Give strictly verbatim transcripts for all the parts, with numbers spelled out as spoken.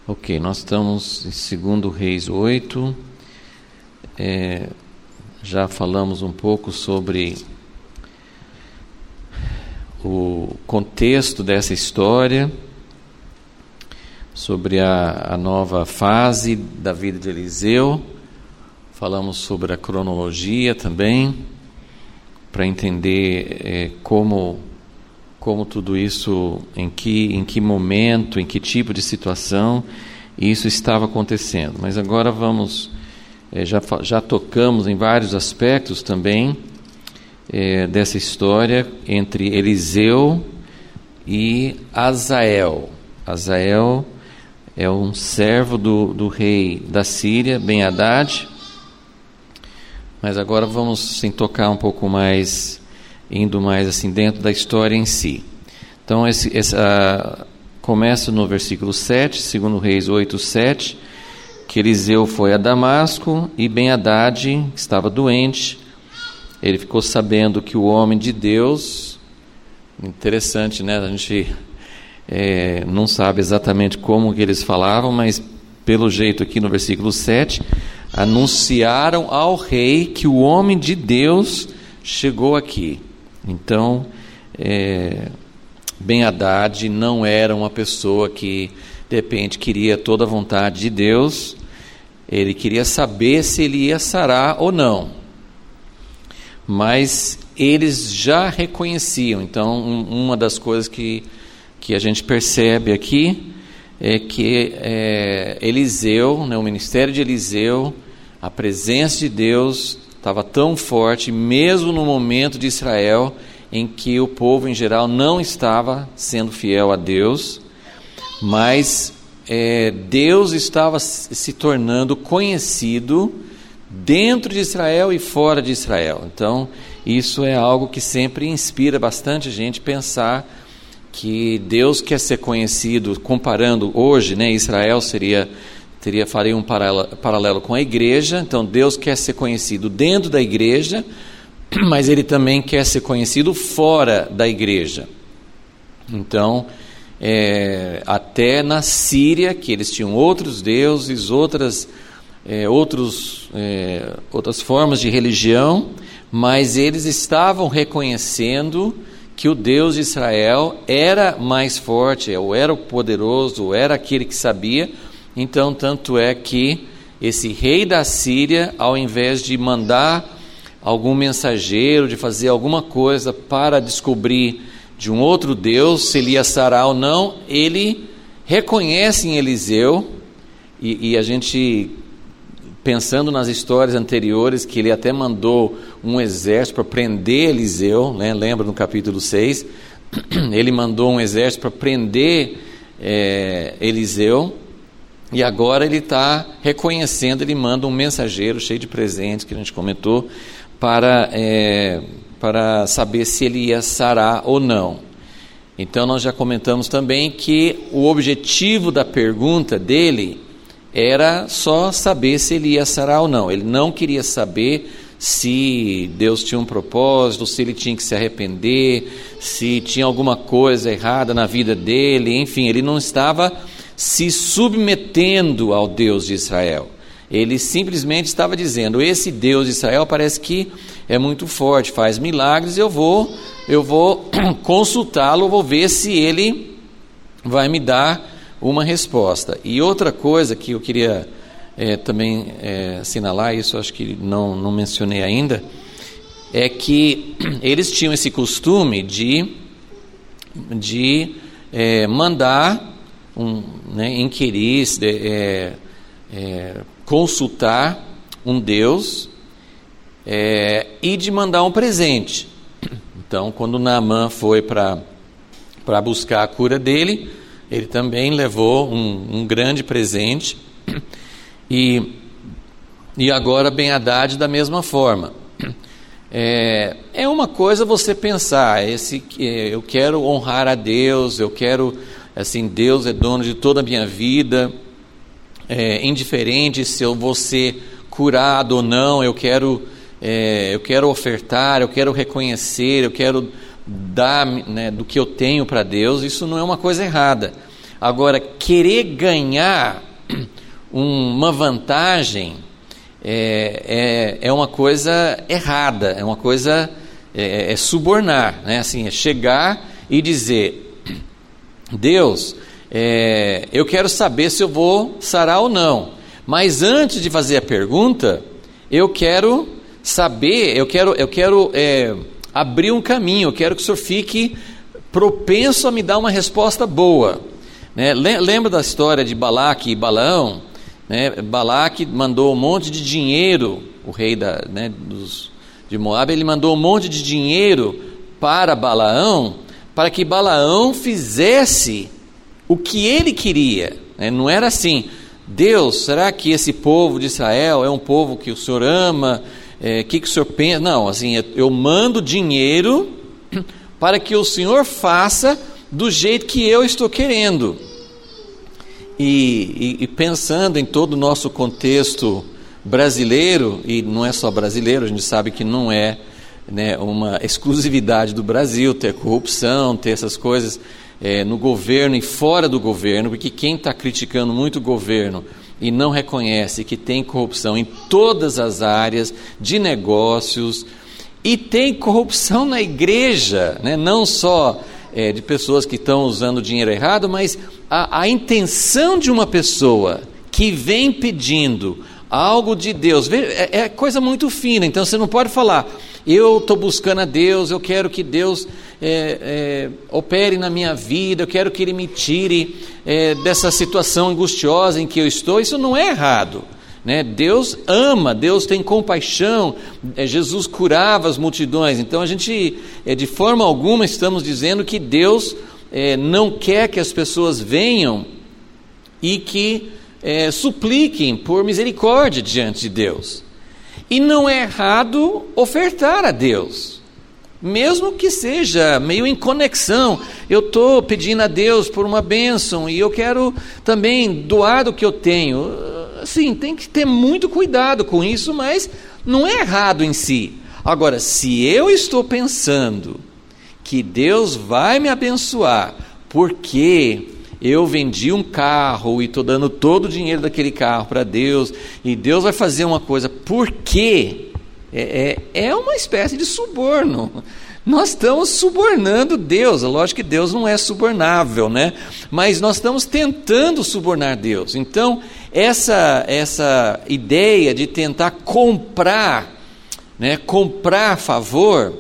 Ok, nós estamos em segundo Reis oito, é, já falamos um pouco sobre o contexto dessa história, sobre a, a nova fase da vida de Eliseu, falamos sobre a cronologia também, para entender é, como, como tudo isso, em que, em que momento, em que tipo de situação isso estava acontecendo. Mas agora vamos, é, já, já tocamos em vários aspectos também é, dessa história entre Eliseu e Azael. Azael é um servo do, do rei da Síria, Ben-Hadad. Mas agora vamos sim, tocar um pouco mais, indo mais assim dentro da história em si. Então, esse, esse, uh, começa no versículo sete, segundo Reis oito, sete, que Eliseu foi a Damasco e Ben-Hadad, que estava doente, ele ficou sabendo que o homem de Deus, interessante, né? A gente é, não sabe exatamente como que eles falavam, mas pelo jeito aqui no versículo sete, anunciaram ao rei que o homem de Deus chegou aqui. Então, é, Ben-Hadad não era uma pessoa que, de repente, queria toda a vontade de Deus. Ele queria saber se ele ia sarar ou não. Mas eles já reconheciam. Então, um, uma das coisas que, que a gente percebe aqui é que é, Eliseu, né, o ministério de Eliseu, a presença de Deus estava tão forte, mesmo no momento de Israel, em que o povo em geral não estava sendo fiel a Deus, mas é, Deus estava se tornando conhecido dentro de Israel e fora de Israel. Então, isso é algo que sempre inspira bastante gente pensar que Deus quer ser conhecido, comparando hoje, né, Israel seria, teria, faria um paralelo, paralelo com a igreja. Então Deus quer ser conhecido dentro da igreja, mas Ele também quer ser conhecido fora da igreja. Então, é, até na Síria, que eles tinham outros deuses, outras, é, outros, é, outras formas de religião, mas eles estavam reconhecendo que o Deus de Israel era mais forte, ou era o poderoso, ou era aquele que sabia. Então, tanto é que esse rei da Síria, ao invés de mandar algum mensageiro, de fazer alguma coisa para descobrir de um outro Deus, se ele ia sarar ou não, ele reconhece em Eliseu, e, e a gente, pensando nas histórias anteriores, que ele até mandou um exército para prender Eliseu, né? Lembra no capítulo seis, ele mandou um exército para prender é, Eliseu, e agora ele está reconhecendo, ele manda um mensageiro cheio de presentes, que a gente comentou, para, é, para saber se ele ia sarar ou não. Então nós já comentamos também que o objetivo da pergunta dele era só saber se ele ia sarar ou não. Ele não queria saber se Deus tinha um propósito, se ele tinha que se arrepender, se tinha alguma coisa errada na vida dele, enfim, ele não estava se submetendo ao Deus de Israel. Ele simplesmente estava dizendo: esse Deus de Israel parece que é muito forte, faz milagres, eu vou, eu vou consultá-lo, vou ver se ele vai me dar uma resposta. E outra coisa que eu queria é, também é, assinalar, isso acho que não, não mencionei ainda, é que eles tinham esse costume de, de é, mandar, um, né, inquirir, é, é, consultar um Deus é, e de mandar um presente. Então, quando Naamã foi para para buscar a cura dele, ele também levou um, um grande presente, e, e agora Ben-Hadad da mesma forma. É, é uma coisa você pensar, esse, eu quero honrar a Deus, eu quero, assim, Deus é dono de toda a minha vida, é, indiferente se eu vou ser curado ou não, eu quero, é, eu quero ofertar, eu quero reconhecer, eu quero dar, né, do que eu tenho para Deus. Isso não é uma coisa errada. Agora, querer ganhar uma vantagem é, é, é uma coisa errada, é uma coisa, é, é subornar, né? Assim, é chegar e dizer, Deus, é, eu quero saber se eu vou sarar ou não, mas antes de fazer a pergunta, eu quero saber, eu quero, eu quero é, abrir um caminho, eu quero que o Senhor fique propenso a me dar uma resposta boa, né? Lembra da história de Balaque e Balaão, né? Balaque mandou um monte de dinheiro, o rei da, né, dos, de Moabe, ele mandou um monte de dinheiro para Balaão, para que Balaão fizesse o que ele queria, né? Não era assim, Deus, será que esse povo de Israel é um povo que o Senhor ama? O é, que, que o Senhor pensa? Não, assim, eu mando dinheiro para que o Senhor faça do jeito que eu estou querendo. E, e, e pensando em todo o nosso contexto brasileiro, e não é só brasileiro, a gente sabe que não é, né, uma exclusividade do Brasil ter corrupção, ter essas coisas é, no governo e fora do governo, porque quem está criticando muito o governo e não reconhece que tem corrupção em todas as áreas de negócios, e tem corrupção na igreja, né? Não só é, de pessoas que estão usando dinheiro errado, mas a, a intenção de uma pessoa que vem pedindo algo de Deus, é, é coisa muito fina, então você não pode falar, eu estou buscando a Deus, eu quero que Deus é, é, opere na minha vida, eu quero que Ele me tire é, dessa situação angustiosa em que eu estou. Isso não é errado, né? Deus ama, Deus tem compaixão, é, Jesus curava as multidões, então a gente, é, de forma alguma estamos dizendo que Deus é, não quer que as pessoas venham e que é, supliquem por misericórdia diante de Deus. E não é errado ofertar a Deus, mesmo que seja meio em conexão. Eu estou pedindo a Deus por uma bênção e eu quero também doar do que eu tenho. Assim, tem que ter muito cuidado com isso, mas não é errado em si. Agora, se eu estou pensando que Deus vai me abençoar porque eu vendi um carro e estou dando todo o dinheiro daquele carro para Deus, e Deus vai fazer uma coisa porque é, é, é uma espécie de suborno. Nós estamos subornando Deus. Lógico que Deus não é subornável, né? Mas nós estamos tentando subornar Deus. Então, essa, essa ideia de tentar comprar, né, comprar favor,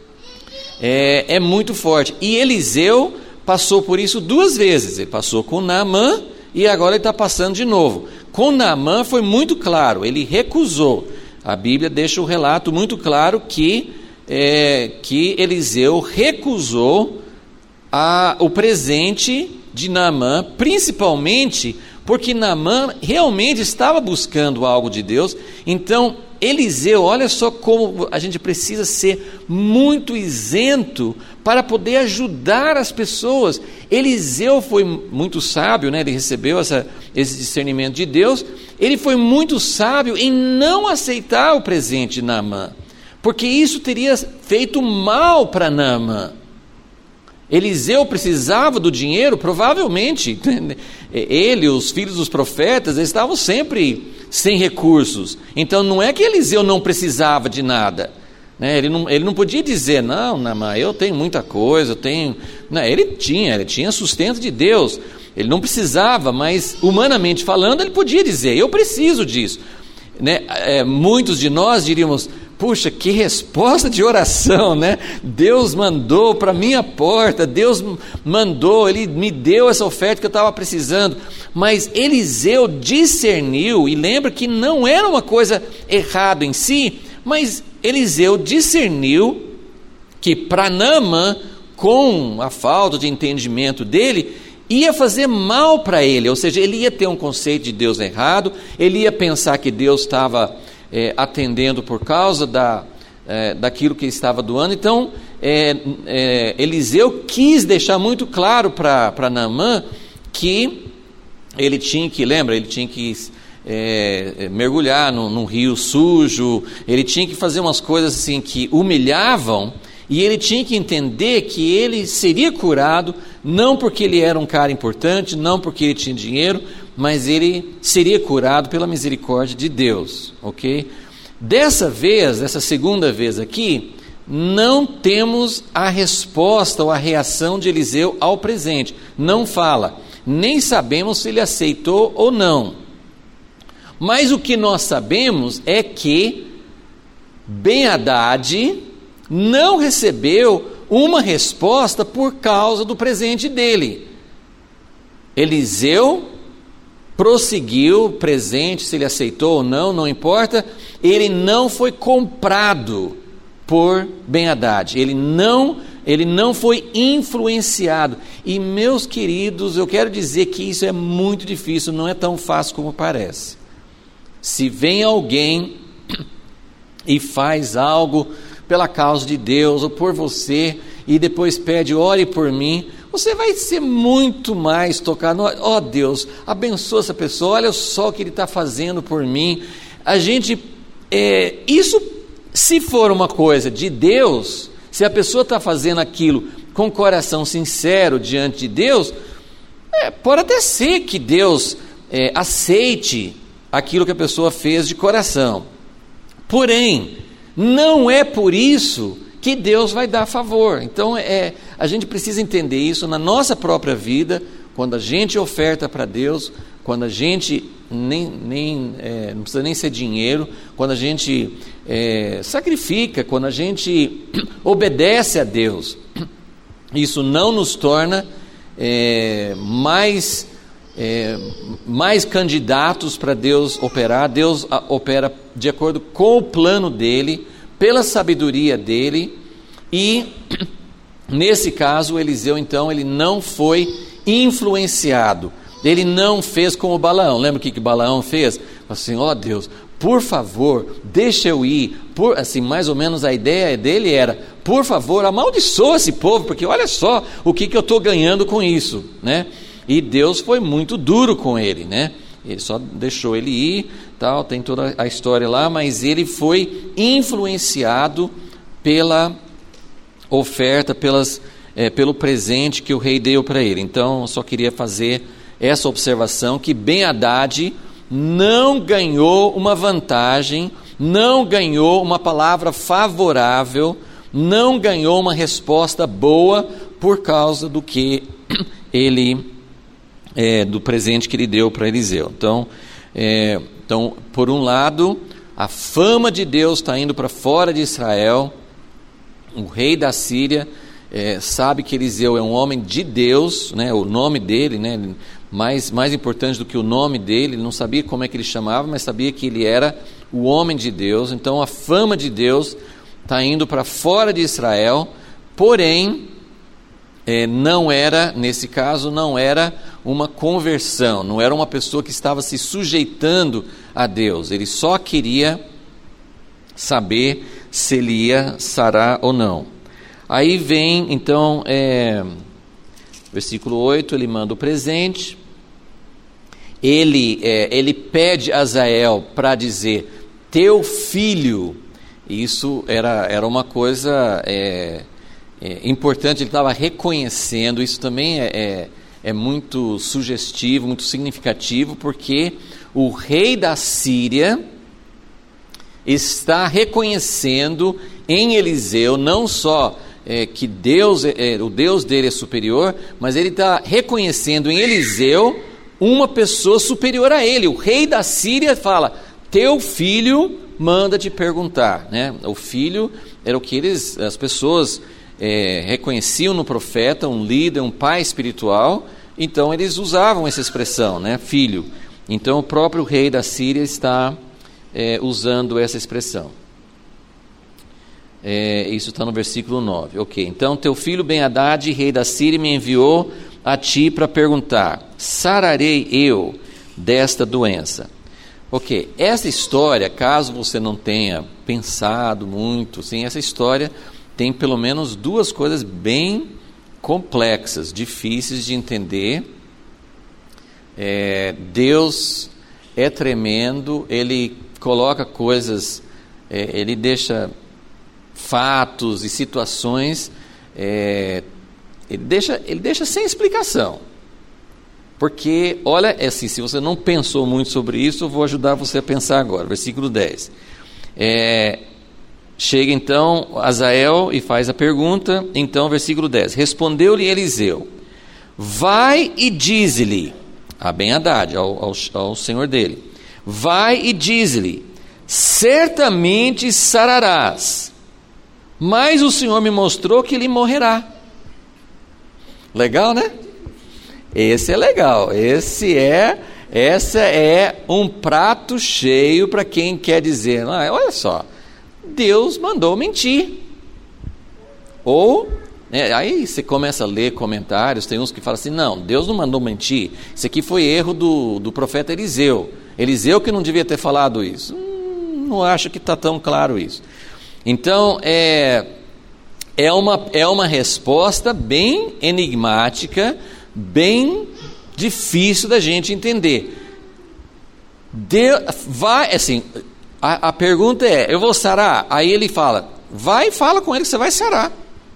é, é muito forte. E Eliseu passou por isso duas vezes. Ele passou com Naamã e agora ele está passando de novo. Com Naamã foi muito claro, ele recusou. A Bíblia deixa o relato muito claro que, é, que Eliseu recusou a, o presente de Naamã, principalmente porque Naamã realmente estava buscando algo de Deus. Então Eliseu, olha só como a gente precisa ser muito isento para poder ajudar as pessoas. Eliseu foi muito sábio, né? Ele recebeu essa, esse discernimento de Deus. Ele foi muito sábio em não aceitar o presente de Naamã, porque isso teria feito mal para Naamã. Eliseu precisava do dinheiro, provavelmente. Ele, os filhos dos profetas, eles estavam sempre sem recursos. Então não é que Eliseu não precisava de nada, né? Ele não, ele não podia dizer, não, Naamã, eu tenho muita coisa, eu tenho... Não, ele tinha, ele tinha sustento de Deus, ele não precisava, mas humanamente falando, ele podia dizer, eu preciso disso, né? É, muitos de nós diríamos, puxa, que resposta de oração, né? Deus mandou para minha porta, Deus mandou, Ele me deu essa oferta que eu estava precisando. Mas Eliseu discerniu, e lembra que não era uma coisa errada em si, mas Eliseu discerniu que para Naamã, com a falta de entendimento dele, ia fazer mal para ele, ou seja, ele ia ter um conceito de Deus errado, ele ia pensar que Deus estava é, atendendo por causa da, é, daquilo que ele estava doando. Então é, é, Eliseu quis deixar muito claro para Naamã que ele tinha que, lembra, ele tinha que é, mergulhar no, num rio sujo, ele tinha que fazer umas coisas assim que humilhavam, E ele tinha que entender que ele seria curado, não porque ele era um cara importante, não porque ele tinha dinheiro, mas ele seria curado pela misericórdia de Deus, ok? Dessa vez, dessa segunda vez aqui, não temos a resposta ou a reação de Eliseu ao presente. Não fala, nem sabemos se ele aceitou ou não. Mas o que nós sabemos é que Ben-Hadad não recebeu uma resposta por causa do presente dele. Eliseu prosseguiu, presente, se ele aceitou ou não, não importa, ele não foi comprado por Ben-Hadad, ele não, ele não foi influenciado. E meus queridos, eu quero dizer que isso é muito difícil, não é tão fácil como parece. Se vem alguém e faz algo pela causa de Deus ou por você, e depois pede, ore por mim, você vai ser muito mais tocado. Ó oh, Deus, abençoa essa pessoa, olha só o que ele está fazendo por mim. A gente, é, isso, se for uma coisa de Deus, se a pessoa está fazendo aquilo com coração sincero diante de Deus, é, pode até ser que Deus é, aceite aquilo que a pessoa fez de coração. Porém, não é por isso que Deus vai dar favor. Então, é, a gente precisa entender isso na nossa própria vida, quando a gente oferta para Deus, quando a gente, nem, nem, é, não precisa nem ser dinheiro, quando a gente é, sacrifica, quando a gente obedece a Deus, isso não nos torna é, mais, é, mais candidatos para Deus operar. Deus opera de acordo com o plano dele, pela sabedoria dele, e nesse caso Eliseu então ele não foi influenciado, ele não fez como Balaão. Lembra o que que Balaão fez? Assim, ó oh Deus, por favor, deixa eu ir, por, assim, mais ou menos a ideia dele era, por favor, amaldiçoa esse povo, porque olha só o que que eu estou ganhando com isso, né? E Deus foi muito duro com ele, né? Ele só deixou ele ir, tal, tem toda a história lá, mas ele foi influenciado pela oferta, pelas, é, pelo presente que o rei deu para ele. Então, eu só queria fazer essa observação, que Ben-Hadad não ganhou uma vantagem, não ganhou uma palavra favorável, não ganhou uma resposta boa por causa do que ele... É, do presente que ele deu para Eliseu. Então, é, então, por um lado, a fama de Deus está indo para fora de Israel. O rei da Síria é, sabe que Eliseu é um homem de Deus, né, o nome dele, né, mais, mais importante do que o nome dele, ele não sabia como é que ele chamava, mas sabia que ele era o homem de Deus. Então, a fama de Deus está indo para fora de Israel, porém, É, não era, nesse caso, não era uma conversão, não era uma pessoa que estava se sujeitando a Deus, ele só queria saber se ele ia sarar ou não. Aí vem, então, é, versículo oito, ele manda o presente, ele, é, ele pede a Azael para dizer, teu filho, isso era, era uma coisa... É, É importante, ele estava reconhecendo, isso também é, é, é muito sugestivo, muito significativo, porque o rei da Síria está reconhecendo em Eliseu, não só é, que Deus, é, o Deus dele é superior, mas ele está reconhecendo em Eliseu uma pessoa superior a ele. O rei da Síria fala, teu filho manda te perguntar, né? O filho era o que eles, as pessoas... É, reconheciam no profeta um líder, um pai espiritual, então eles usavam essa expressão, né, filho. Então o próprio rei da Síria está é, usando essa expressão. É, isso está no versículo nove. Ok, então teu filho Ben-Hadad, rei da Síria, me enviou a ti para perguntar, sararei eu desta doença? Ok, essa história, caso você não tenha pensado muito, sim, essa história... tem pelo menos duas coisas bem complexas, difíceis de entender. É, Deus é tremendo, Ele coloca coisas, é, Ele deixa fatos e situações, é, ele, deixa, ele deixa sem explicação. Porque, olha, é assim, se você não pensou muito sobre isso, eu vou ajudar você a pensar agora. Versículo dez. É, chega então Azael e faz a pergunta. Então, versículo dez. Respondeu-lhe Eliseu: vai e dize-lhe, a Ben-Hadad, ao, ao, ao senhor dele, vai e dize-lhe, certamente sararás, mas o Senhor me mostrou que ele morrerá. Legal, né? Esse é legal, esse é, essa é um prato cheio para quem quer dizer, ah, olha só, Deus mandou mentir. Ou, né, aí você começa a ler comentários, tem uns que falam assim, não, Deus não mandou mentir, isso aqui foi erro do, do profeta Eliseu, Eliseu que não devia ter falado isso. Hum, não acho que está tão claro isso. Então, é, é, uma, é uma resposta bem enigmática, bem difícil da gente entender. Deus, vai, assim, a, a pergunta é, eu vou sarar? Aí ele fala, vai e fala com ele que você vai sarar.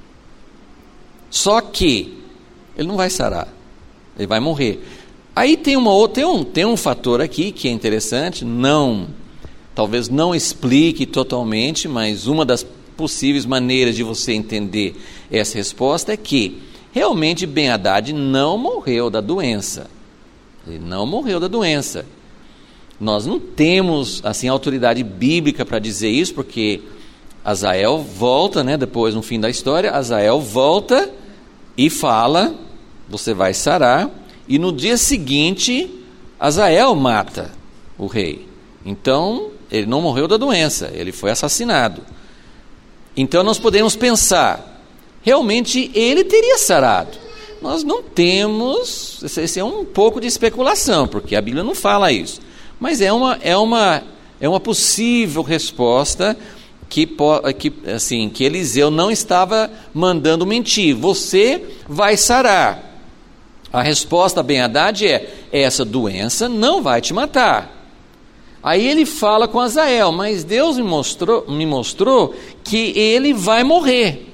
Só que ele não vai sarar, ele vai morrer. Aí tem, uma outra, tem, um, tem um fator aqui que é interessante, não, talvez não explique totalmente, mas uma das possíveis maneiras de você entender essa resposta é que realmente Ben-Hadad não morreu da doença. Ele não morreu da doença. Nós não temos assim autoridade bíblica para dizer isso, porque Azael volta, né, depois no fim da história, Azael volta e fala, você vai sarar, e no dia seguinte Azael mata o rei. Então ele não morreu da doença, ele foi assassinado. Então nós podemos pensar, realmente ele teria sarado. Nós não temos, esse é um pouco de especulação, porque a Bíblia não fala isso, mas é uma, é uma, é uma possível resposta que, que, assim, que Eliseu não estava mandando mentir, você vai sarar. A resposta a Ben-Hadad é, essa doença não vai te matar. Aí ele fala com Azael, mas Deus me mostrou, me mostrou que ele vai morrer.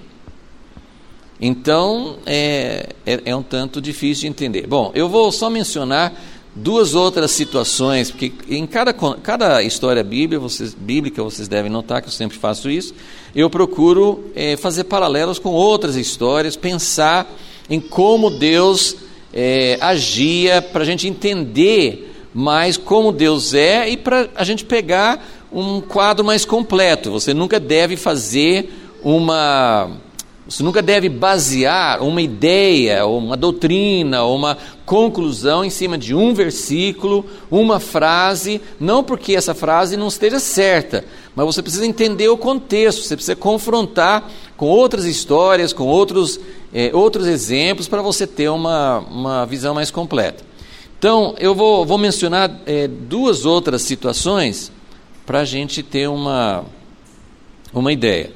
Então, é, é, é um tanto difícil de entender. Bom, eu vou só mencionar duas outras situações, porque em cada, cada história bíblica vocês, bíblica, vocês devem notar que eu sempre faço isso, eu procuro é, fazer paralelos com outras histórias, pensar em como Deus é, agia, para a gente entender mais como Deus é e para a gente pegar um quadro mais completo. Você nunca deve fazer uma... Você nunca deve basear uma ideia, ou uma doutrina, ou uma conclusão em cima de um versículo, uma frase, não porque essa frase não esteja certa, mas você precisa entender o contexto, você precisa confrontar com outras histórias, com outros, eh, outros exemplos, para você ter uma, uma visão mais completa. Então, eu vou, vou mencionar eh, duas outras situações para a gente ter uma, uma ideia.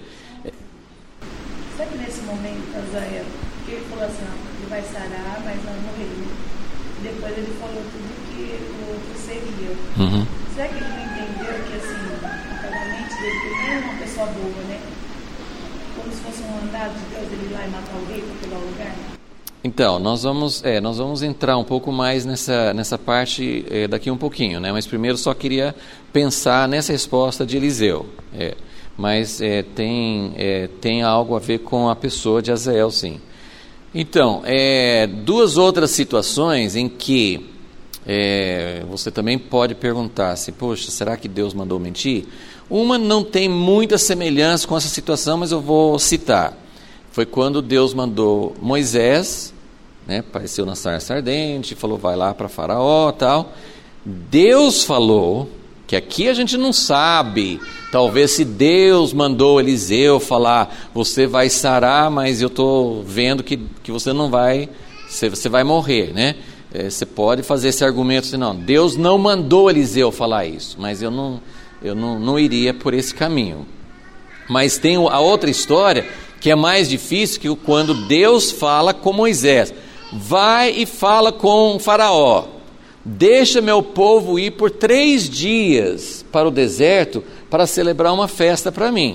Ele falou assim, ó, ele vai sarar, mas não morrer. Depois ele falou tudo que o outro seria. Uhum. Será que ele não entendeu que assim, a mente dele, ele não era uma pessoa boa, né? Como se fosse um mandado de Deus, ele ir lá e matar alguém para pegar o lugar? Então, nós vamos, é, nós vamos entrar um pouco mais nessa, nessa parte é, daqui um pouquinho, né? Mas primeiro só queria pensar nessa resposta de Eliseu. É, mas é, tem, é, tem algo a ver com a pessoa de Azael, sim. Então, é, duas outras situações em que é, você também pode perguntar assim, poxa, será que Deus mandou mentir? Uma não tem muita semelhança com essa situação, mas eu vou citar. Foi quando Deus mandou Moisés, né, apareceu na sarça ardente, falou, vai lá para Faraó, tal. Deus falou, que aqui a gente não sabe, talvez se Deus mandou Eliseu falar, você vai sarar, mas eu estou vendo que, que você não vai, você, você vai morrer, né? É, você pode fazer esse argumento assim, não, Deus não mandou Eliseu falar isso, mas eu não, eu não, não iria por esse caminho. Mas tem a outra história, que é mais difícil, que quando Deus fala com Moisés, vai e fala com Faraó, deixa meu povo ir por três dias para o deserto para celebrar uma festa para mim.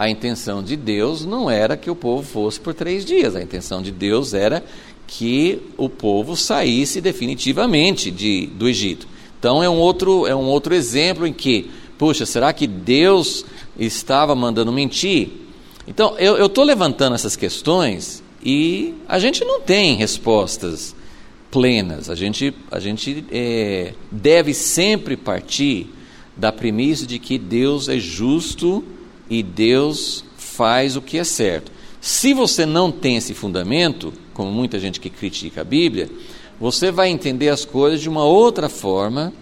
a intenção de Deus não era que o povo fosse por três dias, a intenção de Deus era que o povo saísse definitivamente de, do Egito. Então é um, outro, é um outro exemplo em que, puxa, será que Deus estava mandando mentir? Então eu estou levantando essas questões e a gente não tem respostas plenas, a gente, a gente é, deve sempre partir da premissa de que Deus é justo e Deus faz o que é certo. Se você não tem esse fundamento, como muita gente que critica a Bíblia, você vai entender as coisas de uma outra forma,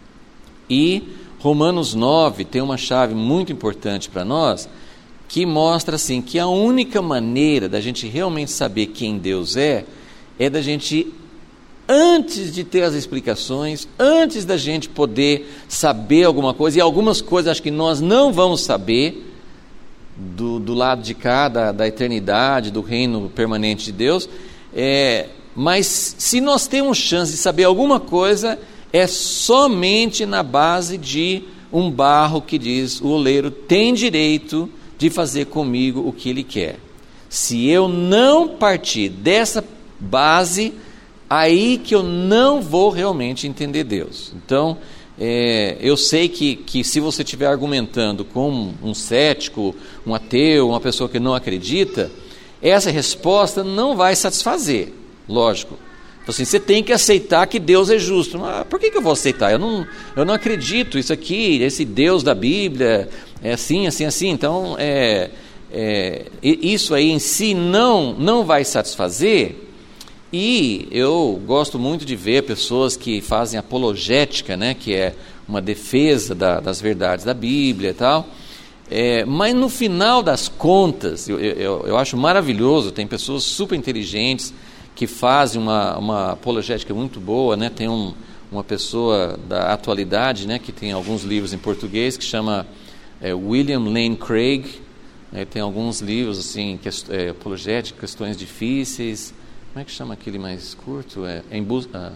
e Romanos nove tem uma chave muito importante para nós, que mostra assim, que a única maneira da gente realmente saber quem Deus é, é da gente, antes de ter as explicações, antes da gente poder saber alguma coisa, e algumas coisas acho que nós não vamos saber, do, do lado de cá, da, da eternidade, do reino permanente de Deus, é, mas se nós temos chance de saber alguma coisa, é somente na base de um barro que diz, o oleiro tem direito de fazer comigo o que ele quer. Se eu não partir dessa base, aí que eu não vou realmente entender Deus. Então, é, eu sei que, que se você estiver argumentando com um cético, um ateu, uma pessoa que não acredita, essa resposta não vai satisfazer, lógico. Então, assim, você tem que aceitar que Deus é justo. Ah, por que, que eu vou aceitar? Eu não, eu não acredito, isso aqui, esse Deus da Bíblia, é assim, assim, assim. Então, é, é, isso aí em si não, não vai satisfazer. E eu gosto muito de ver pessoas que fazem apologética, né, que é uma defesa da, das verdades da Bíblia e tal, é, mas no final das contas, eu, eu, eu acho maravilhoso, tem pessoas super inteligentes que fazem uma, uma apologética muito boa, né, tem um, uma pessoa da atualidade, né, que tem alguns livros em português, que chama é, William Lane Craig, né, tem alguns livros assim, que, é, apologética, questões difíceis. Como é que chama aquele mais curto? É, em busca.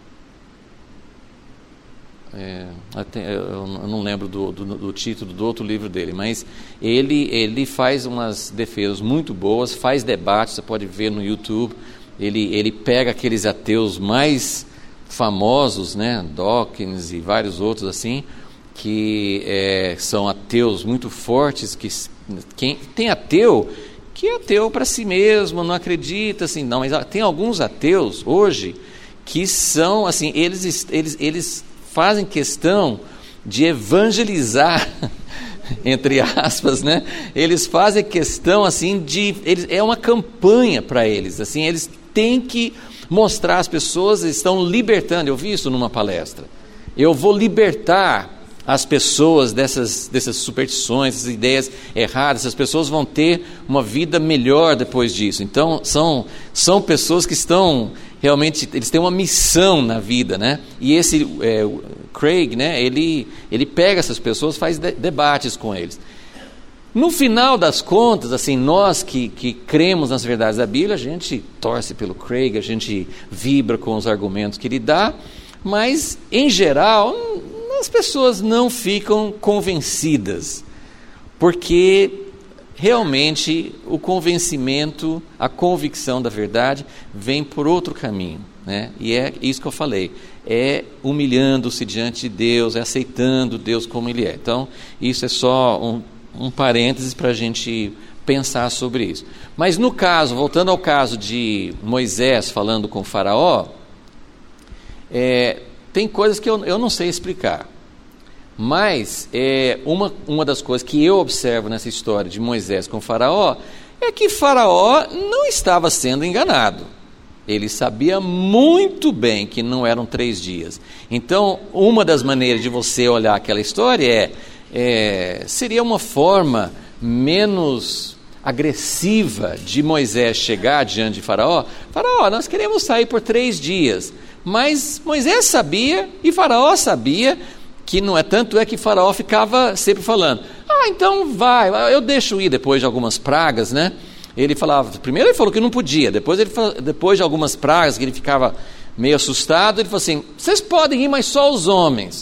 É, até, eu não lembro do, do, do título do outro livro dele, mas ele, ele faz umas defesas muito boas, faz debates, você pode ver no YouTube. Ele, ele pega aqueles ateus mais famosos, né, Dawkins e vários outros assim, que é, são ateus muito fortes, que quem tem ateu que é ateu para si mesmo, não acredita, assim, não, mas tem alguns ateus hoje que são, assim, eles, eles, eles fazem questão de evangelizar, entre aspas, né? Eles fazem questão, assim, de, eles, é uma campanha para eles, assim, eles têm que mostrar às pessoas, eles estão libertando, eu vi isso numa palestra, eu vou libertar as pessoas dessas, dessas superstições, dessas ideias erradas, essas pessoas vão ter uma vida melhor depois disso. Então, são, são pessoas que estão realmente, eles têm uma missão na vida, né? E esse é, Craig, né, ele, ele pega essas pessoas, faz de, debates com eles. No final das contas, assim, nós que, que cremos nas verdades da Bíblia, a gente torce pelo Craig, a gente vibra com os argumentos que ele dá, mas, em geral, as pessoas não ficam convencidas, porque realmente o convencimento, a convicção da verdade vem por outro caminho, né? E é isso que eu falei, é humilhando-se diante de Deus, é aceitando Deus como Ele é. Então, isso é só um, um parênteses para a gente pensar sobre isso. Mas no caso, voltando ao caso de Moisés falando com o faraó, é, tem coisas que eu, eu não sei explicar, mas é, uma, uma das coisas que eu observo nessa história de Moisés com o faraó é que faraó não estava sendo enganado. Ele sabia muito bem que não eram três dias. Então, uma das maneiras de você olhar aquela história é, é seria uma forma menos agressiva de Moisés chegar diante de faraó. Faraó, nós queremos sair por três dias. Mas Moisés sabia e faraó sabia que não é tanto, é que faraó ficava sempre falando, ah, então vai, eu deixo ir depois de algumas pragas, né? Ele falava, primeiro ele falou que não podia, depois, ele, depois de algumas pragas que ele ficava meio assustado, ele falou assim, vocês podem ir, mas só os homens.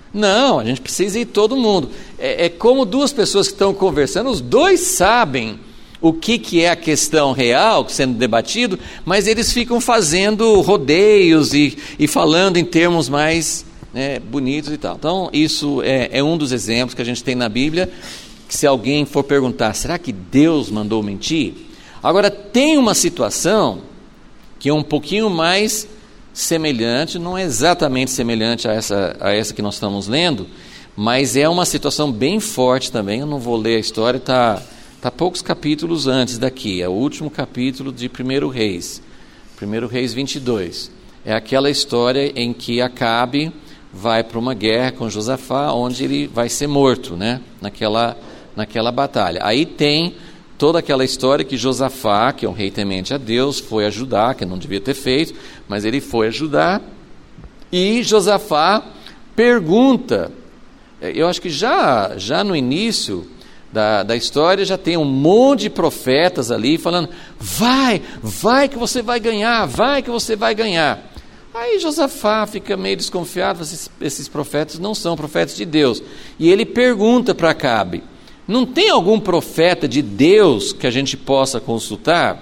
Não, a gente precisa ir todo mundo. É, é como duas pessoas que estão conversando, os dois sabem o que, que é a questão real sendo debatido, mas eles ficam fazendo rodeios e, e falando em termos mais, né, bonitos e tal. Então, isso é, é um dos exemplos que a gente tem na Bíblia, que se alguém for perguntar, será que Deus mandou mentir? Agora, tem uma situação que é um pouquinho mais semelhante, não é exatamente semelhante a essa, a essa que nós estamos lendo, mas é uma situação bem forte também. Eu não vou ler a história, está tá poucos capítulos antes daqui, é o último capítulo de primeiro Reis, primeiro Reis vinte e dois. É aquela história em que Acabe vai para uma guerra com Josafá, onde ele vai ser morto, né? naquela, naquela batalha. Aí tem toda aquela história que Josafá, que é um rei temente a Deus, foi ajudar, que não devia ter feito, mas ele foi ajudar, e Josafá pergunta, eu acho que já, já no início da, da história, já tem um monte de profetas ali, falando, vai, vai que você vai ganhar, vai que você vai ganhar. Aí Josafá fica meio desconfiado, esses, esses profetas não são profetas de Deus, e ele pergunta para Acabe, não tem algum profeta de Deus que a gente possa consultar?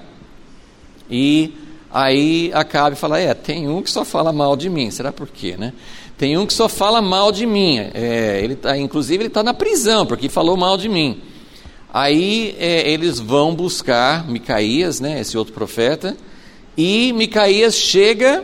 E aí Acabe fala, é, tem um que só fala mal de mim. Será por quê, né? Tem um que só fala mal de mim. É, ele tá, inclusive ele está na prisão, porque falou mal de mim. Aí é, eles vão buscar Micaías, né, esse outro profeta, e Micaías chega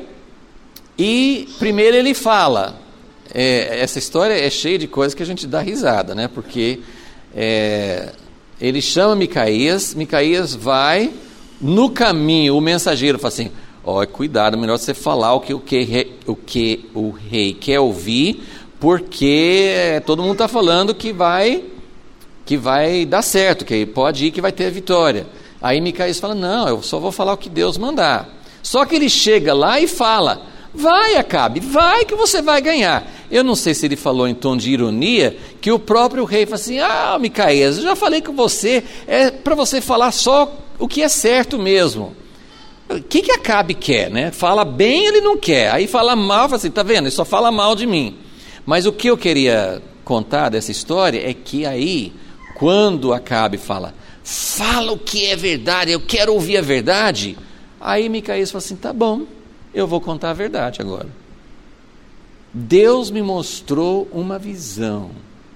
e primeiro ele fala. É, essa história é cheia de coisas que a gente dá risada, né? Porque... É, ele chama Micaías, Micaías vai, no caminho o mensageiro fala assim, ó, cuidado, melhor você falar o que o, que, o que o rei quer ouvir, porque todo mundo está falando que vai, que vai dar certo, que pode ir, que vai ter a vitória. Aí Micaías fala, não, eu só vou falar o que Deus mandar. Só que ele chega lá e fala, vai Acabe, vai que você vai ganhar. Eu não sei se ele falou em tom de ironia, que o próprio rei fala assim, ah, Micaías, eu já falei com você, é para você falar só o que é certo mesmo. O que que Acabe quer, né? Fala bem, ele não quer, aí fala mal, fala assim, tá vendo, ele só fala mal de mim. Mas o que eu queria contar dessa história é que aí, quando Acabe fala, fala o que é verdade, eu quero ouvir a verdade, aí Micaías fala assim, tá bom, eu vou contar a verdade agora. Deus me mostrou uma visão.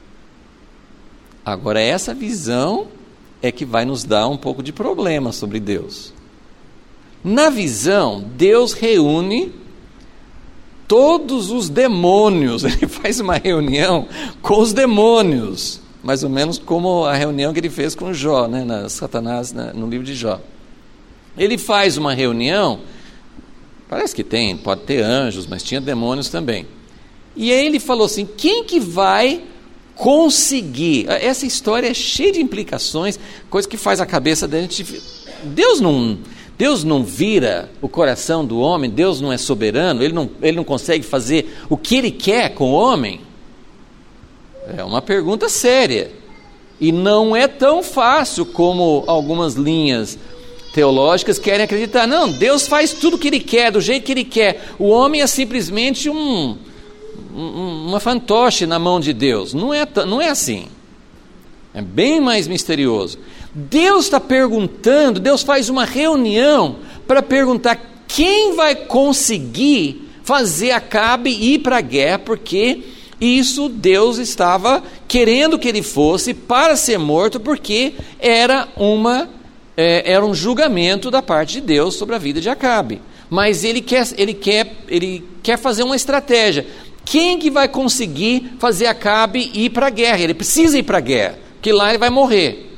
Agora essa visão é que vai nos dar um pouco de problema sobre Deus. Na visão, Deus reúne todos os demônios. Ele faz uma reunião com os demônios, mais ou menos como a reunião que ele fez com Jó, né, na Satanás, na, no livro de Jó. Ele faz uma reunião. Parece que tem, pode ter anjos, mas tinha demônios também. E aí ele falou assim, quem que vai conseguir? Essa história é cheia de implicações, coisa que faz a cabeça da gente... Deus não, Deus não vira o coração do homem, Deus não é soberano, ele não, ele não consegue fazer o que ele quer com o homem? É uma pergunta séria. E não é tão fácil como algumas linhas teológicas querem acreditar. Não, Deus faz tudo o que ele quer, do jeito que ele quer. O homem é simplesmente um, um, uma fantoche na mão de Deus. Não é, não é assim. É bem mais misterioso. Deus está perguntando, Deus faz uma reunião para perguntar quem vai conseguir fazer Acabe ir para a guerra, porque isso Deus estava querendo que ele fosse para ser morto, porque era uma É, era um julgamento da parte de Deus sobre a vida de Acabe. Mas ele quer, ele quer, ele quer fazer uma estratégia. Quem que vai conseguir fazer Acabe ir para a guerra? Ele precisa ir para a guerra, porque lá ele vai morrer.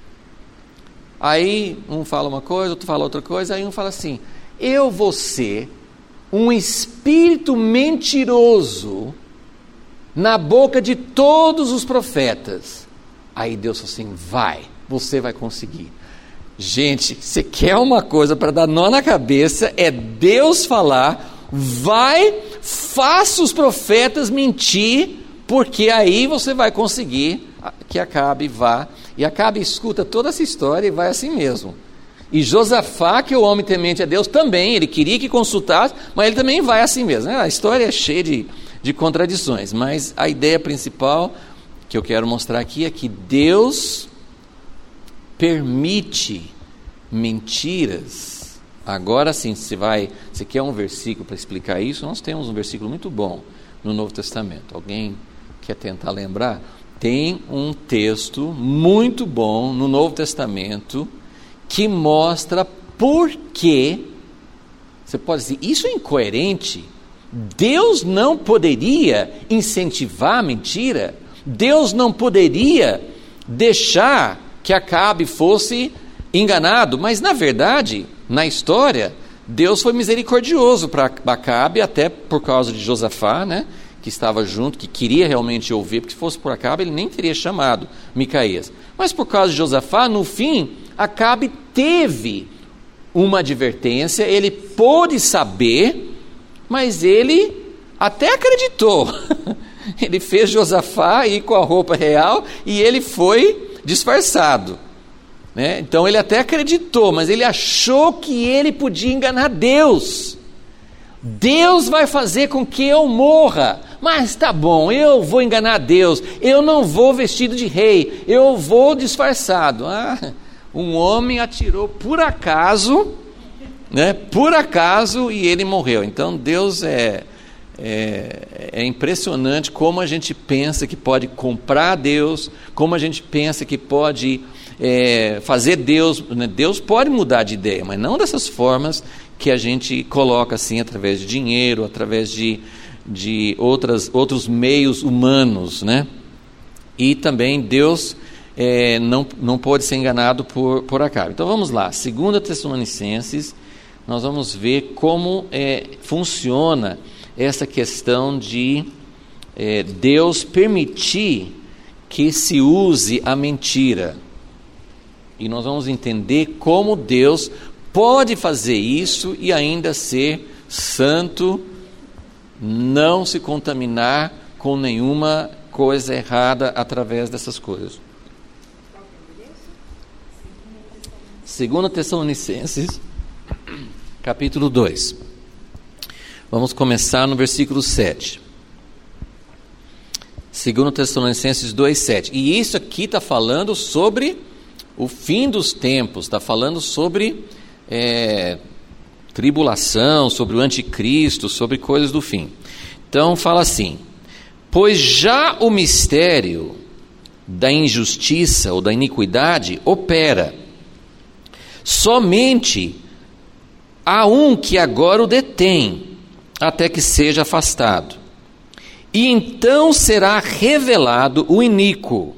Aí um fala uma coisa, outro fala outra coisa, aí um fala assim, eu vou ser um espírito mentiroso na boca de todos os profetas. Aí Deus falou assim, vai, você vai conseguir. Gente, você quer uma coisa para dar nó na cabeça, é Deus falar, vai, faça os profetas mentir, porque aí você vai conseguir que Acabe vá. E Acabe escuta toda essa história e vai assim mesmo. E Josafá, que é o homem temente a Deus, também, ele queria que consultasse, mas ele também vai assim mesmo. A história é cheia de, de contradições. Mas a ideia principal que eu quero mostrar aqui é que Deus permite mentiras. Agora sim, você vai, você quer um versículo para explicar isso? Nós temos um versículo muito bom no Novo Testamento. Alguém quer tentar lembrar? Tem um texto muito bom no Novo Testamento que mostra por que, você pode dizer, isso é incoerente. Deus não poderia incentivar a mentira. Deus não poderia deixar que Acabe fosse enganado. Mas na verdade, na história, Deus foi misericordioso para Acabe, até por causa de Josafá, né, que estava junto, que queria realmente ouvir, porque se fosse por Acabe, ele nem teria chamado Micaías. Mas por causa de Josafá, no fim, Acabe teve uma advertência, ele pôde saber, mas ele até acreditou. Ele fez Josafá ir com a roupa real e ele foi disfarçado, né? Então ele até acreditou, mas ele achou que ele podia enganar Deus. Deus vai fazer com que eu morra, mas tá bom, eu vou enganar Deus, eu não vou vestido de rei, eu vou disfarçado. Ah, um homem atirou por acaso, né, por acaso, e ele morreu. Então Deus é, é, é impressionante como a gente pensa que pode comprar Deus, como a gente pensa que pode é, fazer Deus, né? Deus pode mudar de ideia, mas não dessas formas que a gente coloca assim, através de dinheiro, através de, de outras, outros meios humanos, né? E também Deus é, não, não pode ser enganado por, por Acabe. Então vamos lá, Segunda Tessalonicenses, nós vamos ver como é, funciona essa questão de é, Deus permitir que se use a mentira. E nós vamos entender como Deus pode fazer isso e ainda ser santo, não se contaminar com nenhuma coisa errada através dessas coisas. Segunda Tessalonicenses, capítulo dois. Vamos começar no versículo sete. Segunda Tessalonicenses dois, sete. E isso aqui está falando sobre o fim dos tempos, está falando sobre é, tribulação, sobre o anticristo, sobre coisas do fim. Então fala assim: pois já o mistério da injustiça ou da iniquidade opera, somente há um que agora o detém, até que seja afastado. E então será revelado o iníquo,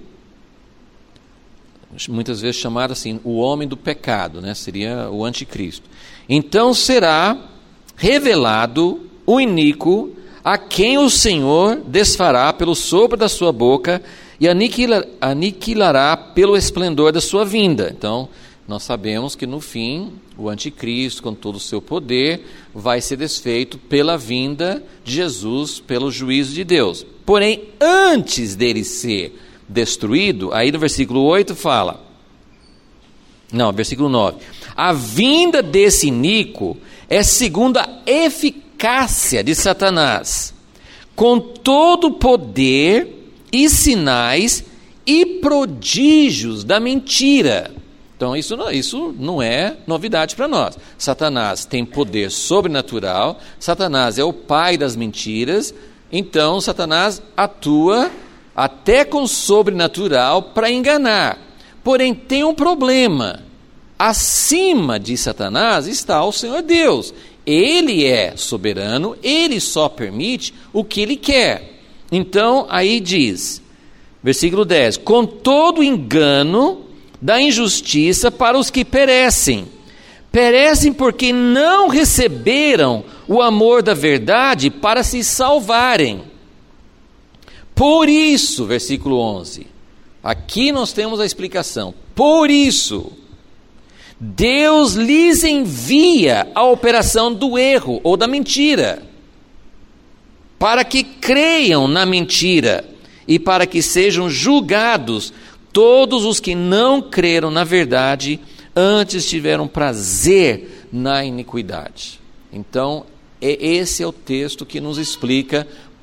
muitas vezes chamado assim, o homem do pecado, né? Seria o anticristo. Então será revelado o iníquo, a quem o Senhor desfará pelo sopro da sua boca e aniquilar, aniquilará pelo esplendor da sua vinda. Então, nós sabemos que no fim, o anticristo, com todo o seu poder, vai ser desfeito pela vinda de Jesus, pelo juízo de Deus. Porém, antes dele ser destruído, aí no versículo oito fala, não, versículo nove, a vinda desse iníquo é segundo a eficácia de Satanás, com todo o poder e sinais e prodígios da mentira. Então isso não, isso não é novidade para nós. Satanás tem poder sobrenatural, Satanás é o pai das mentiras, então Satanás atua até com sobrenatural para enganar. Porém, tem um problema. Acima de Satanás está o Senhor Deus. Ele é soberano, ele só permite o que ele quer. Então, aí diz, versículo dez, com todo engano da injustiça para os que perecem. Perecem porque não receberam o amor da verdade para se salvarem. Por isso, versículo onze, aqui nós temos a explicação. Por isso, Deus lhes envia a operação do erro ou da mentira, para que creiam na mentira e para que sejam julgados todos os que não creram na verdade, antes tiveram prazer na iniquidade. Então, esse é o texto que nos explica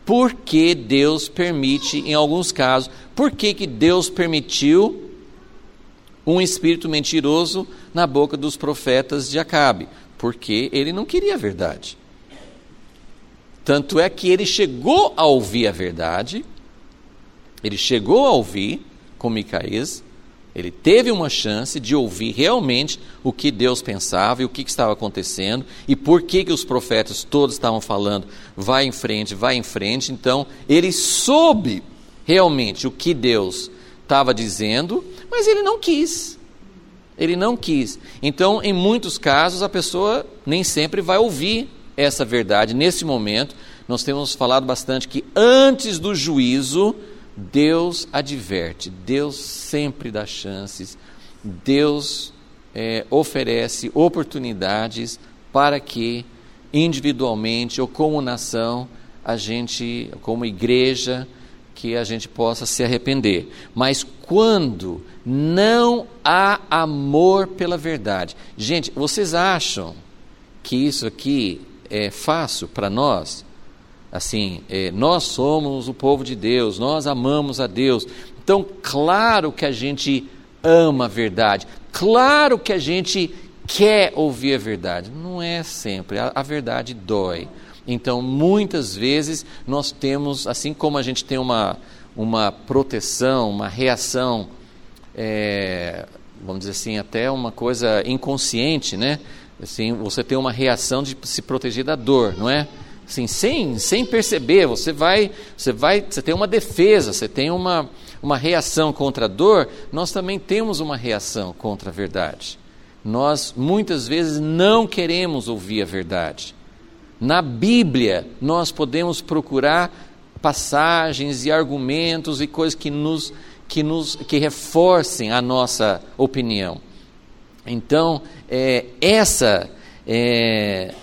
por que Deus permite, em alguns casos, por que que Deus permitiu um espírito mentiroso na boca dos profetas de Acabe? Porque ele não queria a verdade. Tanto é que ele chegou a ouvir a verdade, ele chegou a ouvir com Micaías, ele teve uma chance de ouvir realmente o que Deus pensava e o que, que estava acontecendo e por que, que os profetas todos estavam falando, vai em frente, vai em frente. Então, ele soube realmente o que Deus estava dizendo, mas ele não quis. Ele não quis. Então, em muitos casos, a pessoa nem sempre vai ouvir essa verdade. Nesse momento, nós temos falado bastante que antes do juízo, Deus adverte, Deus sempre dá chances, Deus é, oferece oportunidades para que individualmente ou como nação, a gente, como igreja, que a gente possa se arrepender. Mas quando não há amor pela verdade, gente, vocês acham que isso aqui é fácil para nós? Assim, é, nós somos o povo de Deus, nós amamos a Deus, então claro que a gente ama a verdade, claro que a gente quer ouvir a verdade, não é sempre, a, a verdade dói. Então muitas vezes nós temos, assim como a gente tem uma, uma proteção, uma reação, é, vamos dizer assim, até uma coisa inconsciente, né? Assim, você tem uma reação de se proteger da dor, não é? Assim, sem, sem perceber, você vai, você vai, você tem uma defesa, você tem uma, uma reação contra a dor, nós também temos uma reação contra a verdade. Nós, muitas vezes, não queremos ouvir a verdade. Na Bíblia, nós podemos procurar passagens e argumentos e coisas que nos, que nos, que reforcem a nossa opinião. Então, é, essa... É,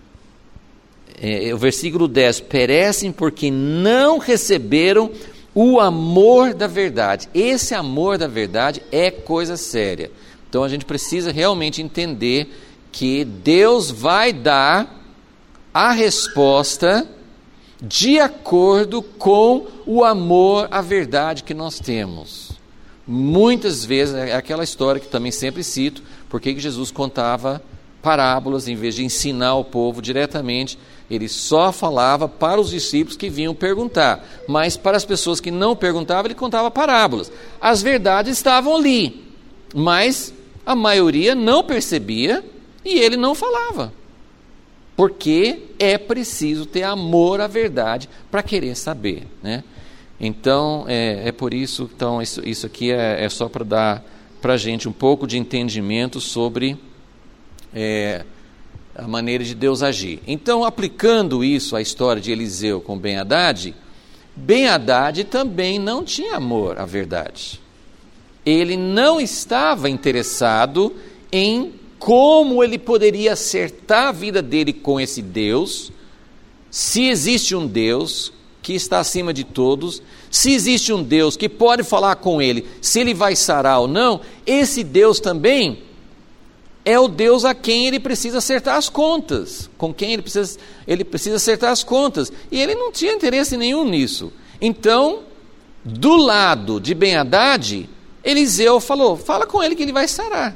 É, o versículo dez, perecem porque não receberam o amor da verdade. Esse amor da verdade é coisa séria. Então a gente precisa realmente entender que Deus vai dar a resposta de acordo com o amor à verdade que nós temos. Muitas vezes, é aquela história que também sempre cito, porque que Jesus contava parábolas em vez de ensinar o povo diretamente. Ele só falava para os discípulos que vinham perguntar, mas para as pessoas que não perguntavam, ele contava parábolas. As verdades estavam ali, mas a maioria não percebia e ele não falava, porque é preciso ter amor à verdade para querer saber, né? Então, é, é por isso, então, isso, isso aqui é, é só para dar para a gente um pouco de entendimento sobre é, a maneira de Deus agir. Então, aplicando isso à história de Eliseu com Ben-Hadad, Ben-Hadad também não tinha amor à verdade. Ele não estava interessado em como ele poderia acertar a vida dele com esse Deus, se existe um Deus que está acima de todos, se existe um Deus que pode falar com ele, se ele vai sarar ou não, esse Deus também é o Deus a quem ele precisa acertar as contas, com quem ele precisa, ele precisa acertar as contas, e ele não tinha interesse nenhum nisso. Então, do lado de Ben-Hadad, Eliseu falou, fala com ele que ele vai sarar.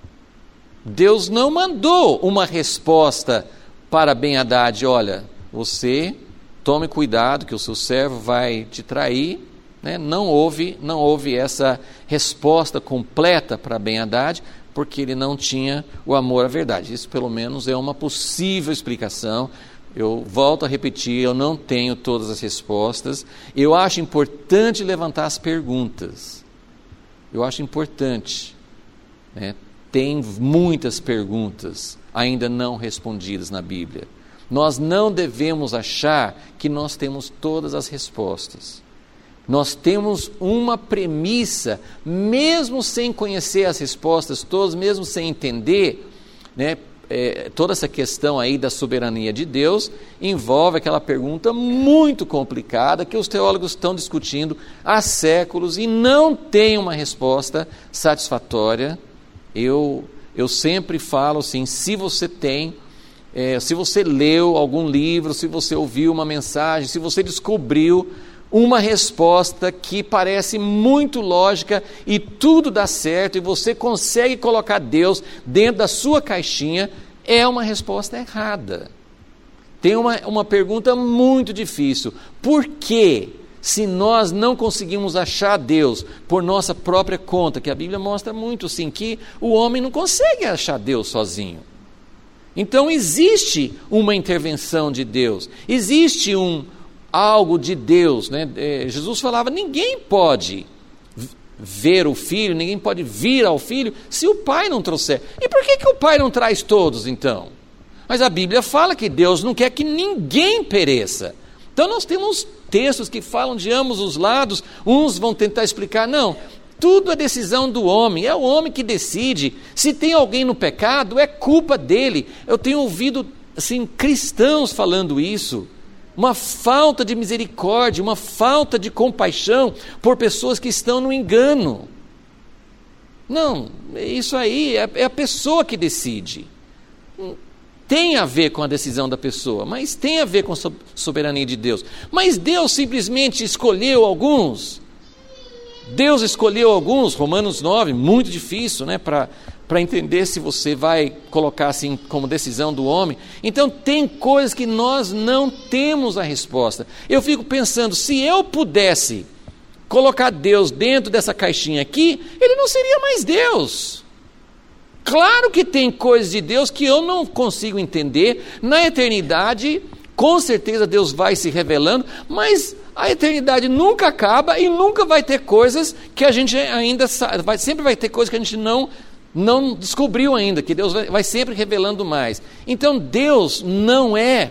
Deus não mandou uma resposta para Ben-Hadad, olha, você tome cuidado que o seu servo vai te trair, né? Não houve, não houve essa resposta completa para Ben-Hadad, porque ele não tinha o amor à verdade. Isso pelo menos é uma possível explicação. Eu volto a repetir, eu não tenho todas as respostas. Eu acho importante levantar as perguntas. Eu acho importante, né? Tem muitas perguntas ainda não respondidas na Bíblia. Nós não devemos achar que nós temos todas as respostas. Nós temos uma premissa, mesmo sem conhecer as respostas todas, mesmo sem entender, né, é, toda essa questão aí da soberania de Deus, envolve aquela pergunta muito complicada que os teólogos estão discutindo há séculos e não tem uma resposta satisfatória. Eu, eu sempre falo assim, se você tem é, se você leu algum livro, se você ouviu uma mensagem, se você descobriu uma resposta que parece muito lógica e tudo dá certo e você consegue colocar Deus dentro da sua caixinha, é uma resposta errada. Tem uma, uma pergunta muito difícil. Por que, se nós não conseguimos achar Deus por nossa própria conta, que a Bíblia mostra muito assim, que o homem não consegue achar Deus sozinho. Então existe uma intervenção de Deus, existe um algo de Deus, né? É, Jesus falava, ninguém pode ver o Filho, ninguém pode vir ao Filho, se o Pai não trouxer. E por que, que o Pai não traz todos, então? Mas a Bíblia fala que Deus não quer que ninguém pereça. Então nós temos textos que falam de ambos os lados, uns vão tentar explicar, não, tudo é decisão do homem, é o homem que decide. Se tem alguém no pecado, é culpa dele. Eu tenho ouvido assim, cristãos falando isso, uma falta de misericórdia, uma falta de compaixão por pessoas que estão no engano. Não, isso aí é, é a pessoa que decide. Tem a ver com a decisão da pessoa, mas tem a ver com a soberania de Deus. Mas Deus simplesmente escolheu alguns. Deus escolheu alguns, Romanos nove, muito difícil, né, para para entender se você vai colocar assim como decisão do homem. Então tem coisas que nós não temos a resposta. Eu fico pensando, se eu pudesse colocar Deus dentro dessa caixinha aqui, ele não seria mais Deus. Claro que tem coisas de Deus que eu não consigo entender. Na eternidade, com certeza Deus vai se revelando, mas a eternidade nunca acaba e nunca vai ter coisas que a gente ainda sabe, vai, sempre vai ter coisas que a gente não, não descobriu ainda, que Deus vai, vai sempre revelando mais. Então Deus não é,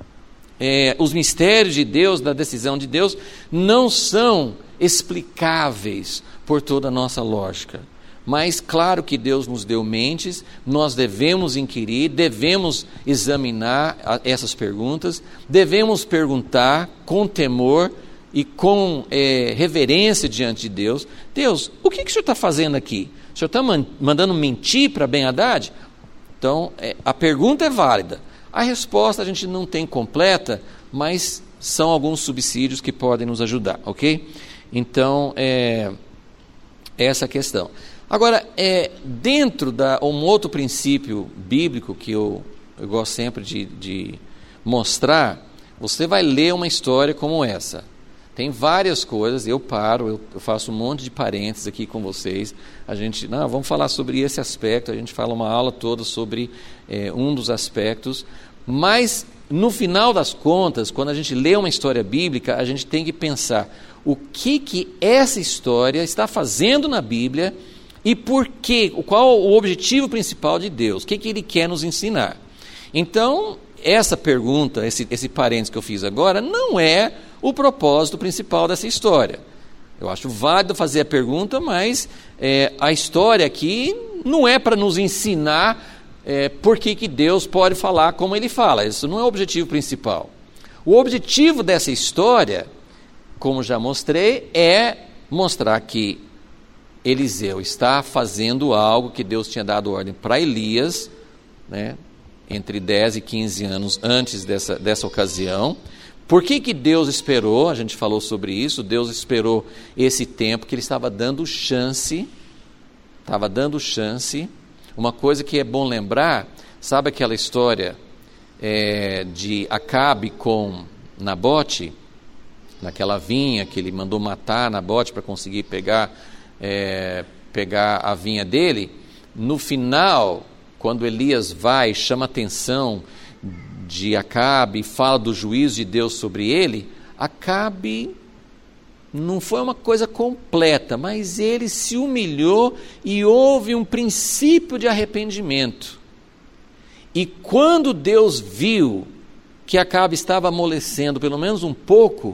é, os mistérios de Deus, da decisão de Deus, não são explicáveis por toda a nossa lógica. Mas claro que Deus nos deu mentes, nós devemos inquirir, devemos examinar essas perguntas, devemos perguntar com temor e com é, reverência diante de Deus. Deus, o que, que o Senhor está fazendo aqui? O Senhor está mandando mentir para Ben-Hadad? Então, é, a pergunta é válida. A resposta a gente não tem completa, mas são alguns subsídios que podem nos ajudar, ok? Então, é, essa é a questão. Agora, é, dentro da um outro princípio bíblico que eu, eu gosto sempre de, de mostrar, você vai ler uma história como essa. Tem várias coisas, eu paro, eu, eu faço um monte de parênteses aqui com vocês. A gente, não, vamos falar sobre esse aspecto, a gente fala uma aula toda sobre é, um dos aspectos, mas no final das contas, quando a gente lê uma história bíblica, a gente tem que pensar o que, que essa história está fazendo na Bíblia. E por quê? Qual o objetivo principal de Deus? O que, que Ele quer nos ensinar? Então, essa pergunta, esse, esse parênteses que eu fiz agora, não é o propósito principal dessa história. Eu acho válido fazer a pergunta, mas é, a história aqui não é para nos ensinar é, por que, que Deus pode falar como Ele fala. Isso não é o objetivo principal. O objetivo dessa história, como já mostrei, é mostrar que Eliseu está fazendo algo que Deus tinha dado ordem para Elias, né, entre dez e quinze anos antes dessa, dessa ocasião. Por que que Deus esperou? A gente falou sobre isso. Deus esperou esse tempo que Ele estava dando chance, estava dando chance. Uma coisa que é bom lembrar, sabe aquela história é, de Acabe com Nabote, naquela vinha que ele mandou matar Nabote para conseguir pegar É, pegar a vinha dele? No final, quando Elias vai, chama a atenção de Acabe, fala do juízo de Deus sobre ele, Acabe não foi uma coisa completa, mas ele se humilhou e houve um princípio de arrependimento. E quando Deus viu que Acabe estava amolecendo pelo menos um pouco,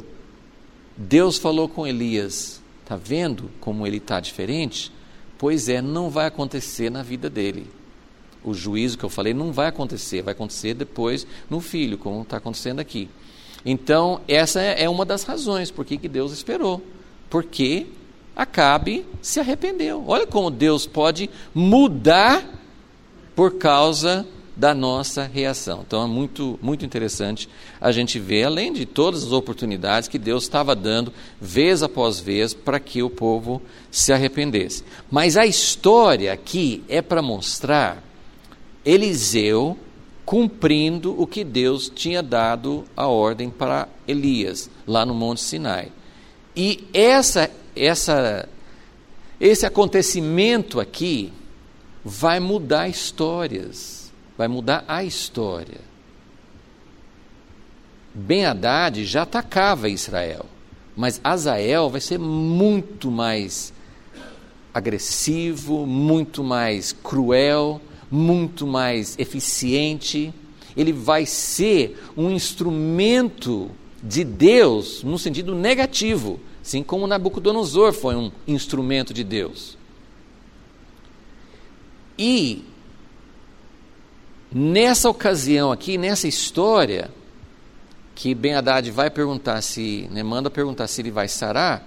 Deus falou com Elias: está vendo como ele está diferente? Pois é, não vai acontecer na vida dele. O juízo que eu falei não vai acontecer, vai acontecer depois no filho, como está acontecendo aqui. Então, essa é uma das razões por que Deus esperou. Porque Acabe se arrependeu. Olha como Deus pode mudar por causa da nossa reação. Então é muito, muito interessante a gente ver, além de todas as oportunidades que Deus estava dando, vez após vez, para que o povo se arrependesse. Mas a história aqui é para mostrar Eliseu cumprindo o que Deus tinha dado a ordem para Elias, lá no Monte Sinai. E essa, essa, esse acontecimento aqui vai mudar histórias, vai mudar a história. Ben-Hadad já atacava Israel, mas Hazael vai ser muito mais agressivo, muito mais cruel, muito mais eficiente. Ele vai ser um instrumento de Deus no sentido negativo, assim como Nabucodonosor foi um instrumento de Deus. E nessa ocasião aqui, nessa história, que Ben-Hadad vai perguntar se, né, manda perguntar se ele vai sarar,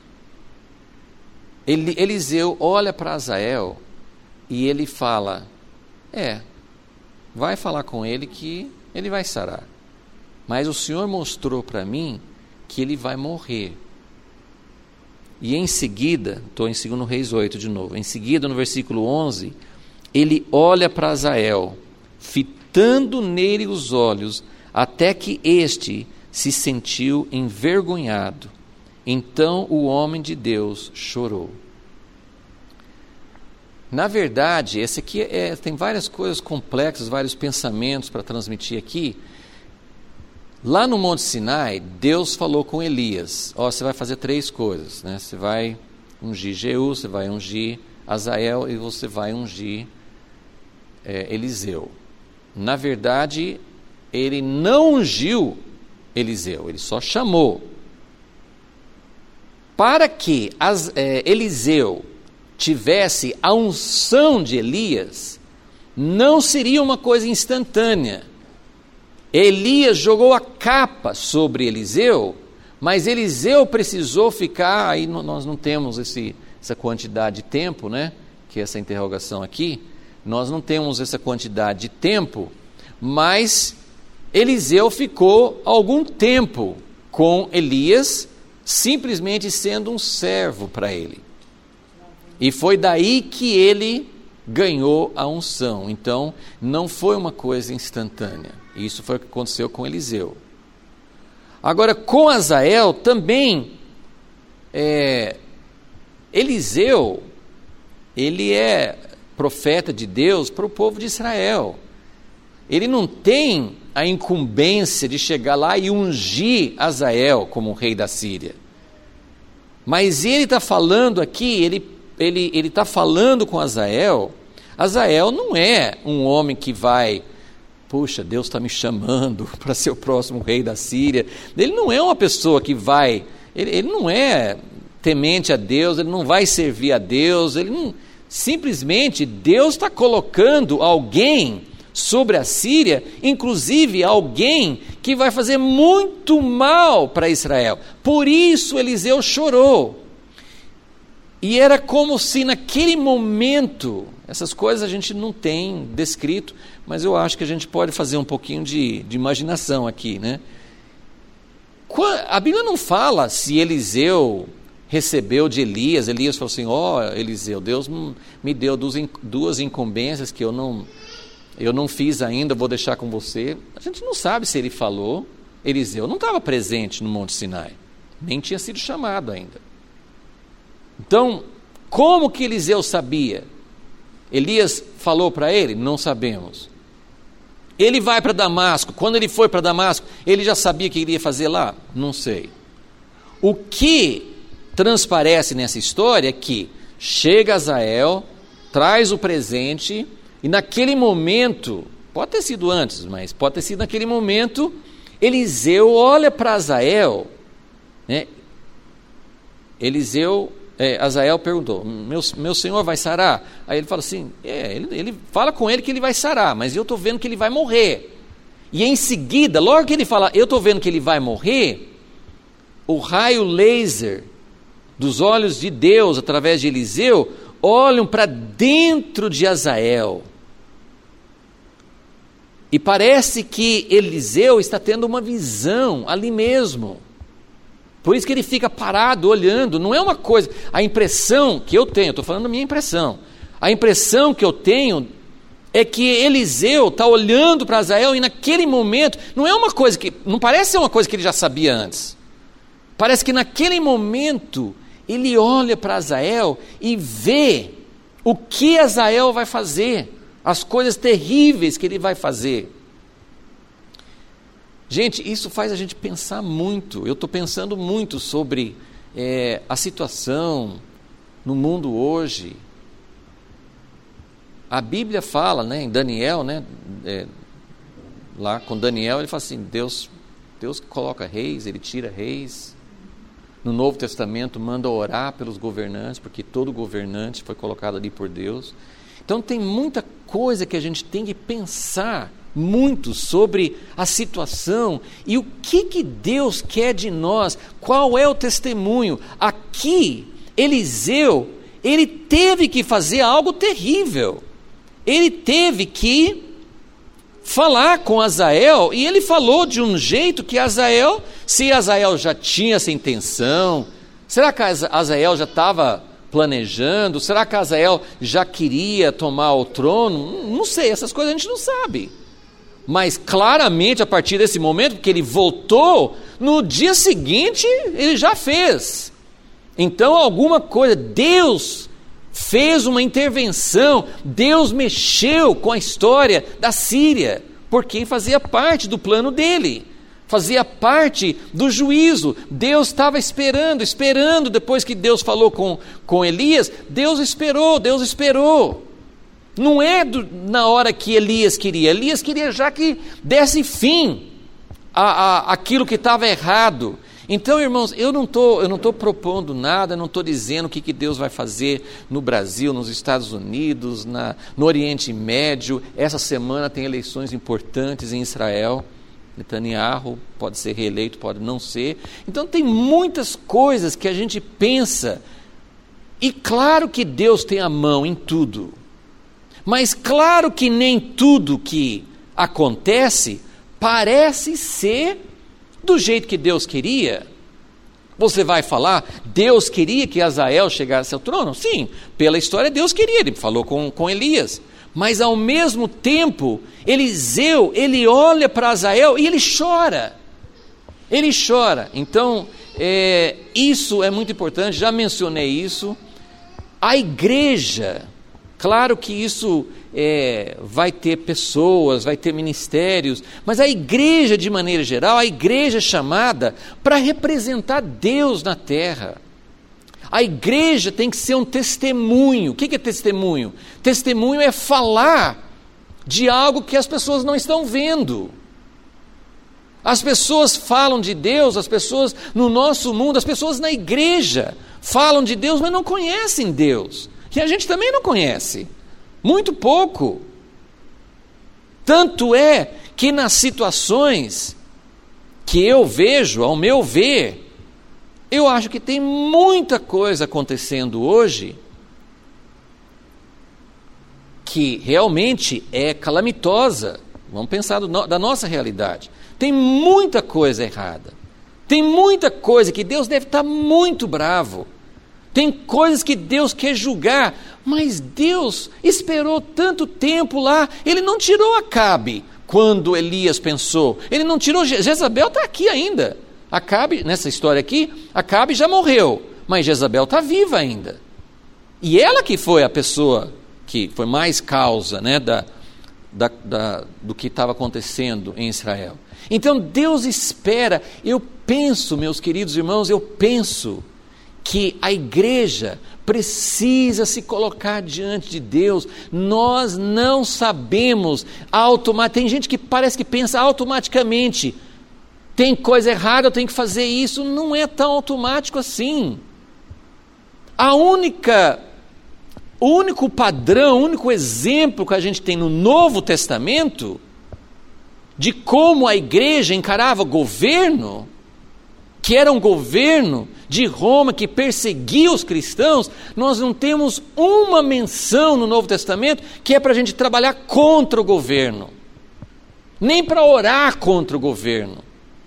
ele, Eliseu olha para Hazael e ele fala, é, vai falar com ele que ele vai sarar, mas o Senhor mostrou para mim que ele vai morrer. E em seguida, estou em segundo Reis oito de novo, em seguida no versículo onze, ele olha para Hazael, fitando nele os olhos, até que este se sentiu envergonhado. Então o homem de Deus chorou. Na verdade, esse aqui é, tem várias coisas complexas, vários pensamentos para transmitir aqui. Lá no Monte Sinai, Deus falou com Elias, ó, você vai fazer três coisas, né? Você vai ungir Jeú, você vai ungir Hazael e você vai ungir é, Eliseu. Na verdade, ele não ungiu Eliseu, ele só chamou. Para que as, é, Eliseu tivesse a unção de Elias, não seria uma coisa instantânea. Elias jogou a capa sobre Eliseu, mas Eliseu precisou ficar, aí nós não temos esse, essa quantidade de tempo, né? Que é essa interrogação aqui, nós não temos essa quantidade de tempo, mas Eliseu ficou algum tempo com Elias, simplesmente sendo um servo para ele. E foi daí que ele ganhou a unção. Então, não foi uma coisa instantânea. Isso foi o que aconteceu com Eliseu. Agora, com Hazael também, é, Eliseu, ele é profeta de Deus para o povo de Israel. Ele não tem a incumbência de chegar lá e ungir Hazael como rei da Síria. Mas ele está falando aqui, ele ele ele está falando com Hazael. Hazael não é um homem que vai, puxa, Deus está me chamando para ser o próximo rei da Síria. Ele não é uma pessoa que vai, ele, ele não é temente a Deus, ele não vai servir a Deus, ele não, simplesmente Deus está colocando alguém sobre a Síria, inclusive alguém que vai fazer muito mal para Israel. Por isso Eliseu chorou. E era como se naquele momento, essas coisas a gente não tem descrito, mas eu acho que a gente pode fazer um pouquinho de, de imaginação aqui, né? A Bíblia não fala se Eliseu recebeu de Elias, Elias falou assim, ó oh, Eliseu, Deus me deu duas, duas incumbências que eu não, eu não fiz ainda, vou deixar com você. A gente não sabe se ele falou. Eliseu não estava presente no Monte Sinai, nem tinha sido chamado ainda. Então, como que Eliseu sabia? Elias falou para ele? Não sabemos. Ele vai para Damasco, quando ele foi para Damasco, ele já sabia o que iria fazer lá? Não sei. O que transparece nessa história é que chega Hazael, traz o presente, e naquele momento, pode ter sido antes, mas pode ter sido naquele momento, Eliseu olha para Hazael, né? Eliseu, é, Hazael perguntou, meu, meu senhor vai sarar? Aí ele fala assim, é, ele, ele fala com ele que ele vai sarar, mas eu estou vendo que ele vai morrer. E em seguida, logo que ele fala, eu estou vendo que ele vai morrer, o raio laser dos olhos de Deus, através de Eliseu, olham para dentro de Hazael. E parece que Eliseu está tendo uma visão ali mesmo. Por isso que ele fica parado, olhando. Não é uma coisa... A impressão que eu tenho, estou falando da minha impressão. A impressão que eu tenho é que Eliseu está olhando para Azael e naquele momento... Não é uma coisa que... Não parece ser uma coisa que ele já sabia antes. Parece que naquele momento ele olha para Azael e vê o que Azael vai fazer. As coisas terríveis que ele vai fazer. Gente, isso faz a gente pensar muito. Eu estou pensando muito sobre é, a situação no mundo hoje. A Bíblia fala, né, em Daniel, né, é, lá com Daniel, ele fala assim, Deus, Deus coloca reis, Ele tira reis. No Novo Testamento manda orar pelos governantes, porque todo governante foi colocado ali por Deus. Então tem muita coisa que a gente tem que pensar muito sobre a situação e o que, que Deus quer de nós, qual é o testemunho. Aqui, Eliseu, ele teve que fazer algo terrível. Ele teve que falar com Azael, e ele falou de um jeito que Azael, se Azael já tinha essa intenção, será que Azael já estava planejando, será que Azael já queria tomar o trono? Não sei, essas coisas a gente não sabe. Mas claramente a partir desse momento, porque ele voltou, no dia seguinte ele já fez. Então alguma coisa, Deus fez uma intervenção, Deus mexeu com a história da Síria, porque fazia parte do plano dele, fazia parte do juízo. Deus estava esperando, esperando, depois que Deus falou com, com Elias, Deus esperou, Deus esperou. Não é do, na hora que Elias queria, Elias queria já que desse fim a, a, aquilo que estava errado. Então, irmãos, eu não estou eu não estou propondo nada, não estou dizendo o que, que Deus vai fazer no Brasil, nos Estados Unidos, na, no Oriente Médio. Essa semana tem eleições importantes em Israel. Netanyahu pode ser reeleito, pode não ser. Então tem muitas coisas que a gente pensa, e claro que Deus tem a mão em tudo, mas claro que nem tudo que acontece parece ser do jeito que Deus queria. Você vai falar, Deus queria que Azael chegasse ao trono? Sim, pela história Deus queria, ele falou com, com Elias. Mas ao mesmo tempo, Eliseu, ele olha para Azael e ele chora. Ele chora. Então, é, isso é muito importante, já mencionei isso. A igreja, claro que isso é, vai ter pessoas, vai ter ministérios, mas a igreja de maneira geral, a igreja é chamada para representar Deus na terra. A igreja tem que ser um testemunho. O que é testemunho? Testemunho é falar de algo que as pessoas não estão vendo. As pessoas falam de Deus, as pessoas no nosso mundo, as pessoas na igreja falam de Deus, mas não conhecem Deus. E a gente também não conhece, muito pouco. Tanto é que nas situações que eu vejo, ao meu ver, eu acho que tem muita coisa acontecendo hoje que realmente é calamitosa. Vamos pensar do, da nossa realidade. Tem muita coisa errada. Tem muita coisa que Deus deve estar muito bravo. Tem coisas que Deus quer julgar, mas Deus esperou tanto tempo lá. Ele não tirou Acabe quando Elias pensou. Ele não tirou, Jezabel está aqui ainda. Acabe, nessa história aqui, Acabe já morreu, mas Jezabel está viva ainda. E ela que foi a pessoa que foi mais causa, né, da, da, da, do que estava acontecendo em Israel. Então Deus espera, eu penso, meus queridos irmãos, eu penso que a igreja precisa se colocar diante de Deus. Nós não sabemos automaticamente, tem gente que parece que pensa automaticamente, tem coisa errada, eu tenho que fazer isso. Não é tão automático assim. A única, o único padrão, o único exemplo que a gente tem no Novo Testamento de como a igreja encarava o governo, que era um governo de Roma que perseguia os cristãos, nós não temos uma menção no Novo Testamento que é para a gente trabalhar contra o governo. nem para orar contra o governo.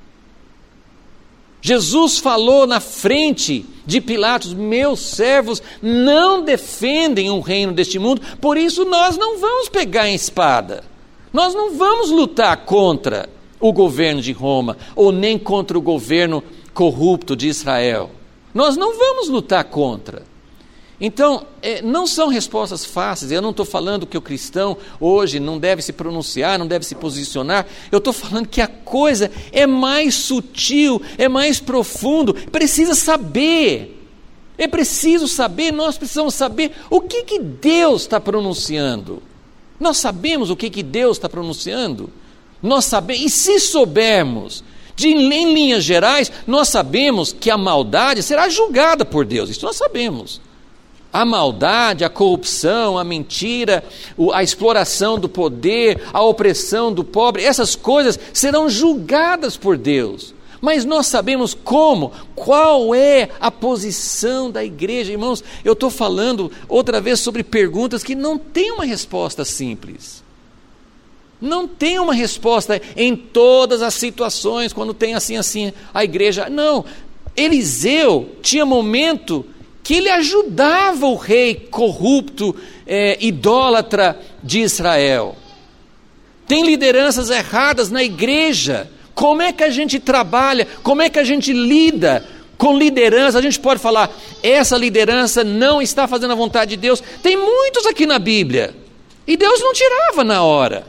Jesus falou na frente de Pilatos: meus servos não defendem o reino deste mundo, por isso nós não vamos pegar em espada, nós não vamos lutar contra o governo de Roma, ou nem contra o governo corrupto de Israel, nós não vamos lutar contra. Então, não são respostas fáceis. Eu não estou falando que o cristão hoje não deve se pronunciar, não deve se posicionar. Eu estou falando que a coisa é mais sutil, é mais profundo. Precisa saber. É preciso saber, nós precisamos saber o que, que Deus está pronunciando. Nós sabemos o que, que Deus está pronunciando? Nós sabemos, e se soubermos, de, em linhas gerais, nós sabemos que a maldade será julgada por Deus. Isso nós sabemos. A maldade, a corrupção, a mentira, a exploração do poder, a opressão do pobre, essas coisas serão julgadas por Deus. Mas nós sabemos como, qual é a posição da igreja. Irmãos, eu estou falando outra vez sobre perguntas que não têm uma resposta simples. Não tem uma resposta em todas as situações, quando tem assim, assim, a igreja. Não, Eliseu tinha momento que ele ajudava o rei corrupto, é, idólatra de Israel. Tem lideranças erradas na igreja. Como é que a gente trabalha? Como é que a gente lida com liderança? A gente pode falar, essa liderança não está fazendo a vontade de Deus. Tem muitos aqui na Bíblia, e Deus não tirava na hora.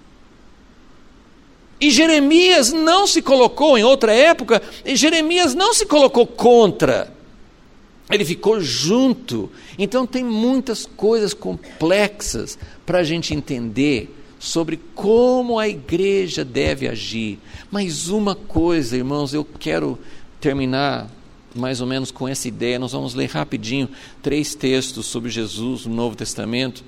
E Jeremias não se colocou, em outra época, e Jeremias não se colocou contra. Ele ficou junto. Então tem muitas coisas complexas para a gente entender sobre como a igreja deve agir. Mas uma coisa, irmãos, eu quero terminar mais ou menos com essa ideia. Nós vamos ler rapidinho três textos sobre Jesus no Novo Testamento.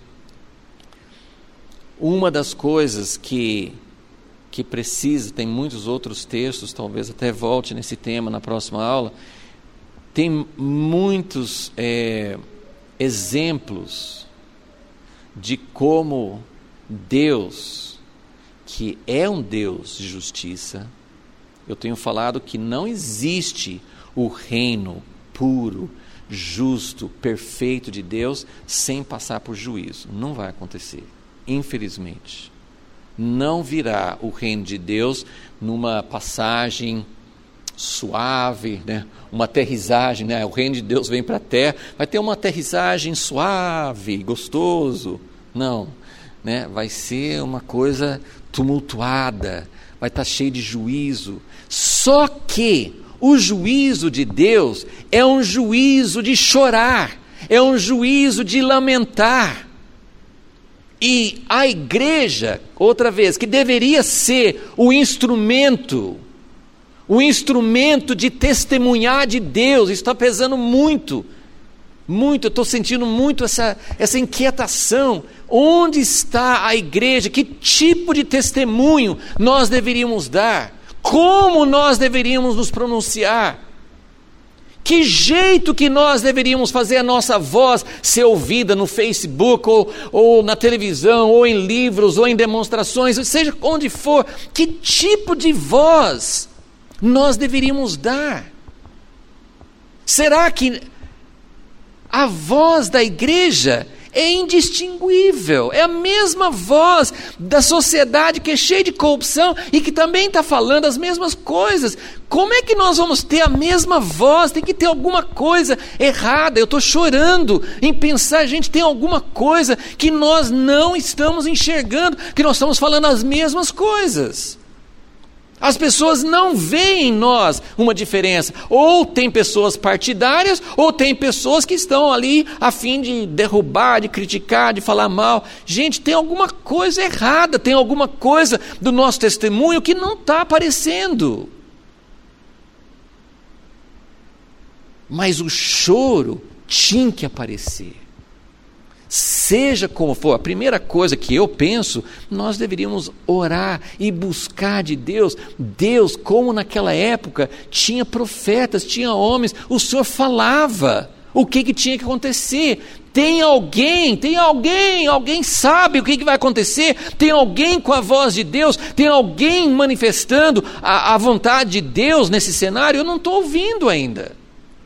Uma das coisas que, que precisa, tem muitos outros textos, talvez até volte nesse tema na próxima aula. Tem muitos é, exemplos de como Deus, que é um Deus de justiça, eu tenho falado que não existe o reino puro, justo, perfeito de Deus sem passar por juízo. Não vai acontecer, infelizmente. Não virá o reino de Deus numa passagem suave, né? Uma aterrissagem, né? O reino de Deus vem para a terra, vai ter uma aterrissagem suave, gostoso. Não, né? Vai ser uma coisa tumultuada, vai estar cheio de juízo. Só que o juízo de Deus é um juízo de chorar, é um juízo de lamentar. E a igreja, outra vez, que deveria ser o instrumento, o instrumento de testemunhar de Deus, isso está pesando muito, muito, eu estou sentindo muito essa, essa inquietação. Onde está a igreja? Que tipo de testemunho nós deveríamos dar? Como nós deveríamos nos pronunciar? Que jeito que nós deveríamos fazer a nossa voz ser ouvida no Facebook, ou, ou na televisão, ou em livros, ou em demonstrações, seja onde for? Que tipo de voz nós deveríamos dar? Será que a voz da igreja é indistinguível? É a mesma voz da sociedade que é cheia de corrupção e que também está falando as mesmas coisas. Como é que nós vamos ter a mesma voz? Tem que ter alguma coisa errada. Eu estou chorando em pensar, gente, tem alguma coisa que nós não estamos enxergando, que nós estamos falando as mesmas coisas. As pessoas não veem em nós uma diferença. Ou tem pessoas partidárias, ou tem pessoas que estão ali a fim de derrubar, de criticar, de falar mal. Gente, tem alguma coisa errada, tem alguma coisa do nosso testemunho que não está aparecendo. Mas o choro tinha que aparecer. Seja como for, a primeira coisa que eu penso, nós deveríamos orar e buscar de Deus. Deus, como naquela época, tinha profetas, tinha homens, o Senhor falava o que, que tinha que acontecer. Tem alguém, tem alguém, alguém sabe o que vai acontecer, tem alguém com a voz de Deus, tem alguém manifestando a, a vontade de Deus nesse cenário. Eu não estou ouvindo ainda.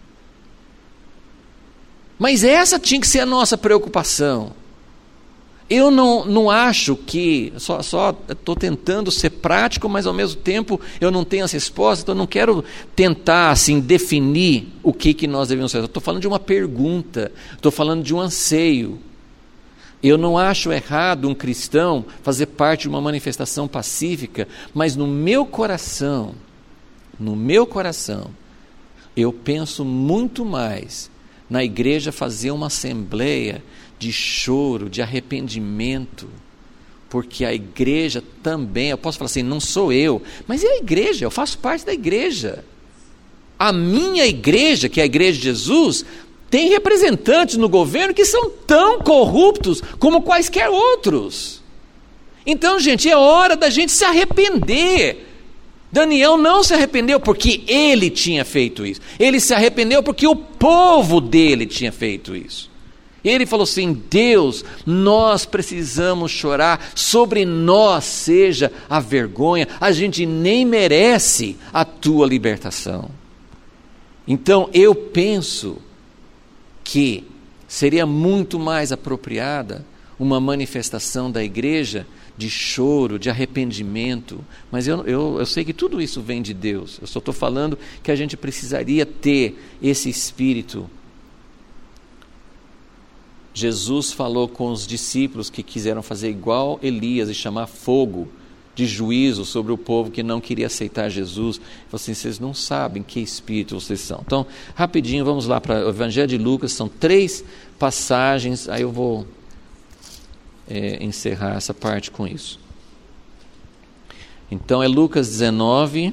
Mas essa tinha que ser a nossa preocupação. Eu não, não acho que, só estou tentando ser prático, mas ao mesmo tempo eu não tenho as respostas, então eu não quero tentar assim, definir o que, que nós devemos fazer. Estou falando de uma pergunta, estou falando de um anseio. Eu não acho errado um cristão fazer parte de uma manifestação pacífica, mas no meu coração, no meu coração, eu penso muito mais na igreja fazer uma assembleia de choro, de arrependimento, porque a igreja também, eu posso falar assim, não sou eu, mas é a igreja, eu faço parte da igreja. A minha igreja, que é a igreja de Jesus, tem representantes no governo que são tão corruptos como quaisquer outros. Então, gente, é hora da gente se arrepender. Daniel não se arrependeu porque ele tinha feito isso. Ele se arrependeu porque o povo dele tinha feito isso. Ele falou assim: Deus, nós precisamos chorar, sobre nós seja a vergonha, a gente nem merece a tua libertação. Então eu penso que seria muito mais apropriada uma manifestação da igreja de choro, de arrependimento, mas eu, eu, eu sei que tudo isso vem de Deus. Eu só estou falando que a gente precisaria ter esse espírito. Jesus falou com os discípulos que quiseram fazer igual Elias e chamar fogo de juízo sobre o povo que não queria aceitar Jesus. Ele falou assim: vocês não sabem que espírito vocês são. Então, rapidinho, vamos lá para o Evangelho de Lucas, são três passagens, aí eu vou é, encerrar essa parte com isso. Então é Lucas dezenove,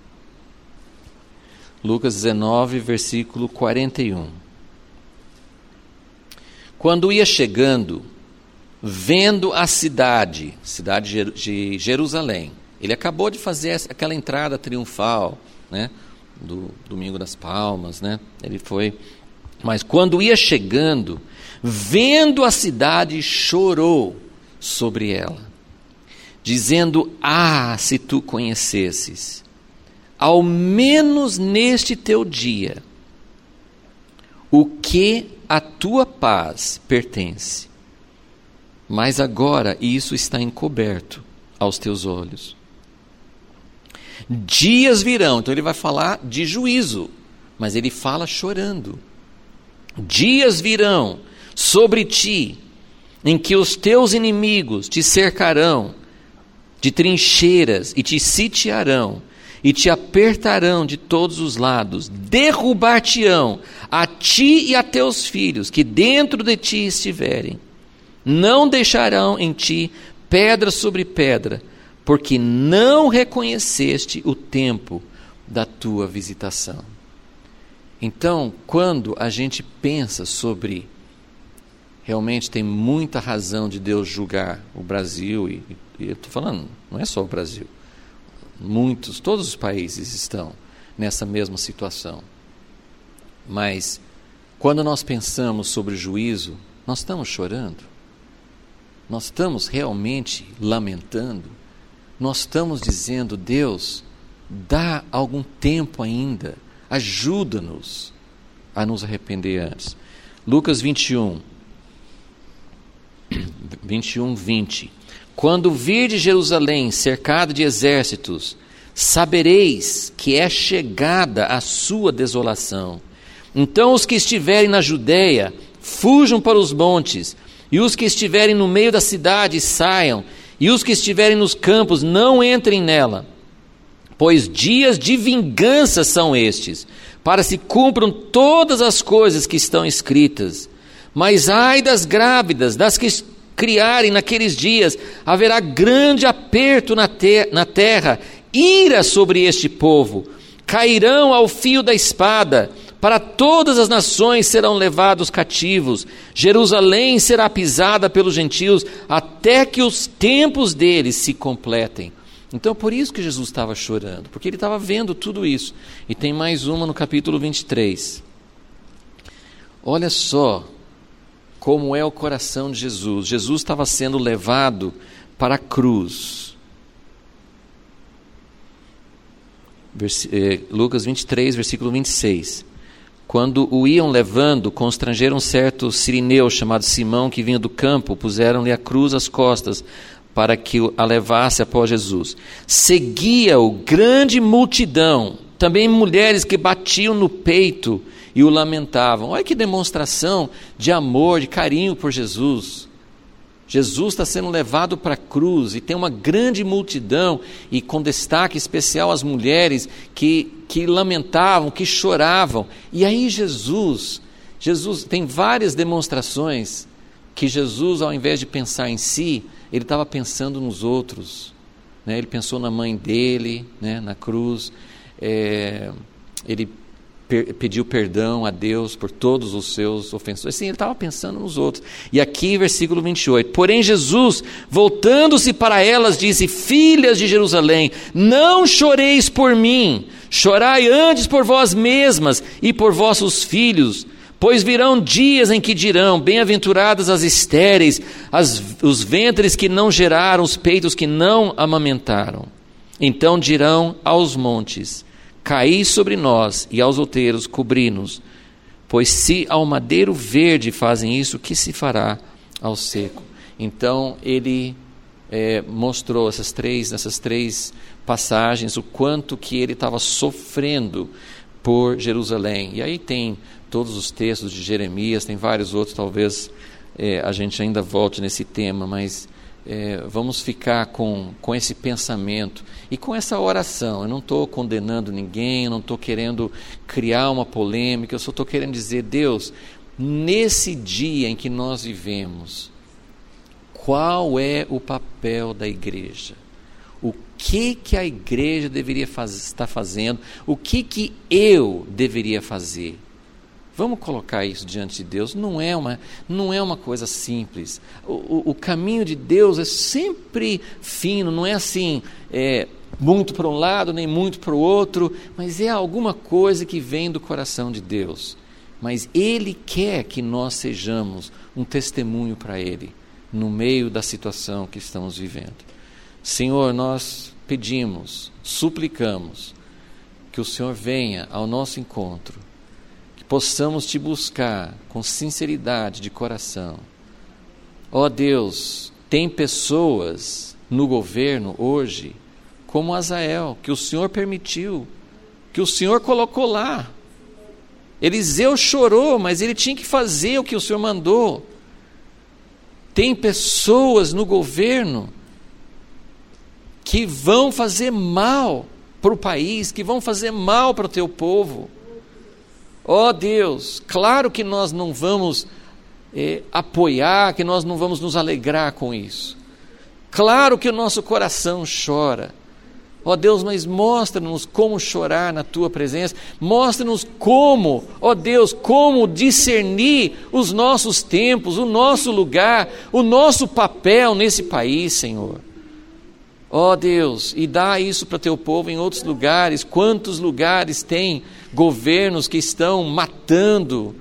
Lucas dezenove, versículo quarenta e um. Quando ia chegando, vendo a cidade, cidade de Jerusalém, ele acabou de fazer aquela entrada triunfal, né, do Domingo das Palmas, né, ele foi, mas quando ia chegando, vendo a cidade, chorou sobre ela, dizendo: ah, se tu conhecesses, ao menos neste teu dia, o que a tua paz pertence, mas agora isso está encoberto aos teus olhos. Dias virão, então ele vai falar de juízo, mas ele fala chorando. Dias virão sobre ti, em que os teus inimigos te cercarão de trincheiras e te sitiarão, e te apertarão de todos os lados, derrubar-te-ão a ti e a teus filhos, que dentro de ti estiverem. Não deixarão em ti pedra sobre pedra, porque não reconheceste o tempo da tua visitação. Então, quando a gente pensa sobre, realmente tem muita razão de Deus julgar o Brasil, e, e eu estou falando, não é só o Brasil, muitos, todos os países estão nessa mesma situação. Mas quando nós pensamos sobre juízo, nós estamos chorando? Nós estamos realmente lamentando? Nós estamos dizendo: Deus, dá algum tempo ainda, ajuda-nos a nos arrepender antes. Lucas vinte e um, vinte e um, vinte. Quando virdes Jerusalém cercada de exércitos, sabereis que é chegada a sua desolação. Então os que estiverem na Judeia, fujam para os montes, e os que estiverem no meio da cidade, saiam, e os que estiverem nos campos, não entrem nela. Pois dias de vingança são estes, para se cumpram todas as coisas que estão escritas. Mas ai das grávidas, das que criarem naqueles dias, haverá grande aperto na, te- na terra, ira sobre este povo, cairão ao fio da espada, para todas as nações serão levados cativos, Jerusalém será pisada pelos gentios, até que os tempos deles se completem. Então por isso que Jesus estava chorando, porque ele estava vendo tudo isso. E tem mais uma no capítulo vinte e três. Olha só como é o coração de Jesus. Jesus estava sendo levado para a cruz. Vers- eh, Lucas vinte e três, versículo vinte e seis. Quando o iam levando, constrangeram um certo sirineu chamado Simão, que vinha do campo, puseram-lhe a cruz às costas, para que a levasse após Jesus. Seguia-o grande multidão, também mulheres que batiam no peito e o lamentavam. Olha que demonstração de amor, de carinho por Jesus. Jesus está sendo levado para a cruz e tem uma grande multidão, e com destaque especial as mulheres que, que lamentavam, que choravam. E aí Jesus, Jesus tem várias demonstrações que Jesus, ao invés de pensar em si, ele estava pensando nos outros, né? Ele pensou na mãe dele, né? Na cruz, é, ele per, pediu perdão a Deus por todos os seus ofensores. Sim, ele estava pensando nos outros. E aqui, versículo vinte e oito, porém Jesus, voltando-se para elas, disse: filhas de Jerusalém, não choreis por mim, chorai antes por vós mesmas e por vossos filhos, pois virão dias em que dirão: bem-aventuradas as estéreis, as, os ventres que não geraram, os peitos que não amamentaram. Então dirão aos montes: caí sobre nós, e aos outeiros cobri-nos. Pois se ao madeiro verde fazem isso, que se fará ao seco? Então ele é, mostrou essas três, nessas três passagens o quanto que ele estava sofrendo por Jerusalém. E aí tem todos os textos de Jeremias, tem vários outros, talvez é, a gente ainda volte nesse tema, mas é, vamos ficar com, com esse pensamento e com essa oração. Eu não estou condenando ninguém, eu não estou querendo criar uma polêmica, eu só estou querendo dizer: Deus, nesse dia em que nós vivemos, qual é o papel da igreja? O que que a igreja deveria faz, estar fazendo? O que que eu deveria fazer? Vamos colocar isso diante de Deus. Não é uma, não é uma coisa simples. O, o, o caminho de Deus é sempre fino, não é assim, é, muito para um lado, nem muito para o outro, mas é alguma coisa que vem do coração de Deus. Mas Ele quer que nós sejamos um testemunho para Ele, no meio da situação que estamos vivendo. Senhor, nós pedimos, suplicamos, que o Senhor venha ao nosso encontro, possamos te buscar com sinceridade de coração. Ó Deus, tem pessoas no governo hoje, como Azael, que o Senhor permitiu, que o Senhor colocou lá. Eliseu chorou, mas ele tinha que fazer o que o Senhor mandou. Tem pessoas no governo que vão fazer mal para o país, que vão fazer mal para o teu povo. Ó Deus, claro que nós não vamos é, apoiar, que nós não vamos nos alegrar com isso. Claro que o nosso coração chora. Ó Deus, mas mostra-nos como chorar na Tua presença. Mostra-nos como, ó Deus, como discernir os nossos tempos, o nosso lugar, o nosso papel nesse país, Senhor. Ó Deus, e dá isso para Teu povo em outros lugares. Quantos lugares tem governos que estão matando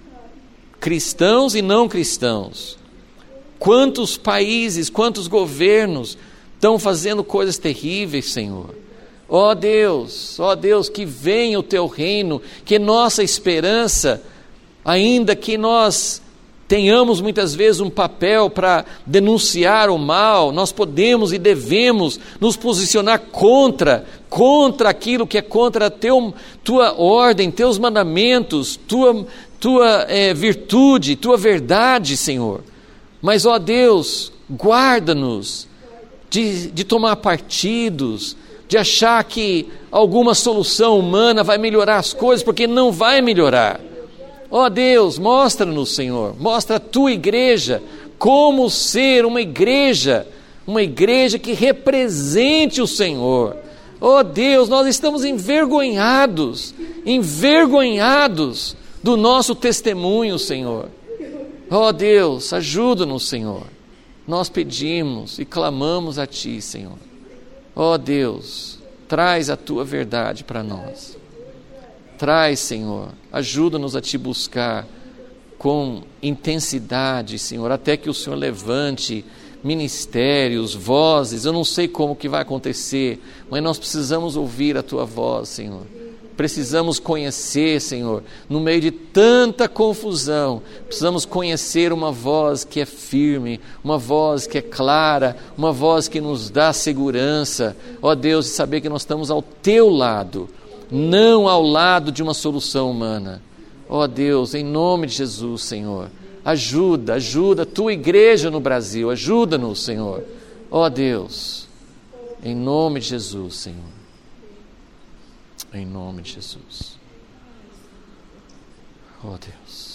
cristãos e não cristãos? Quantos países, quantos governos estão fazendo coisas terríveis, Senhor? Ó Deus, ó Deus, que venha o Teu reino, que nossa esperança, ainda que nós tenhamos muitas vezes um papel para denunciar o mal, nós podemos e devemos nos posicionar contra, contra aquilo que é contra a teu, Tua ordem, Teus mandamentos, Tua, tua é, virtude, Tua verdade, Senhor. Mas, ó Deus, guarda-nos de, de tomar partidos, de achar que alguma solução humana vai melhorar as coisas, porque não vai melhorar. Ó Deus, mostra-nos, Senhor, mostra a Tua igreja, como ser uma igreja, uma igreja que represente o Senhor. Ó Deus, nós estamos envergonhados, envergonhados do nosso testemunho, Senhor. Ó Deus, ajuda-nos, Senhor. Nós pedimos e clamamos a Ti, Senhor. Ó Deus, traz a Tua verdade para nós. Traz, Senhor, ajuda-nos a Te buscar com intensidade, Senhor, até que o Senhor levante ministérios, vozes. Eu não sei como que vai acontecer, mas nós precisamos ouvir a Tua voz, Senhor. Precisamos conhecer, Senhor, no meio de tanta confusão, precisamos conhecer uma voz que é firme, uma voz que é clara, uma voz que nos dá segurança, ó Deus, de saber que nós estamos ao Teu lado, não ao lado de uma solução humana. Ó Deus, em nome de Jesus, Senhor, ajuda, ajuda a Tua igreja no Brasil, ajuda-nos, Senhor. Ó Deus, em nome de Jesus, Senhor. Em nome de Jesus. Oh Deus.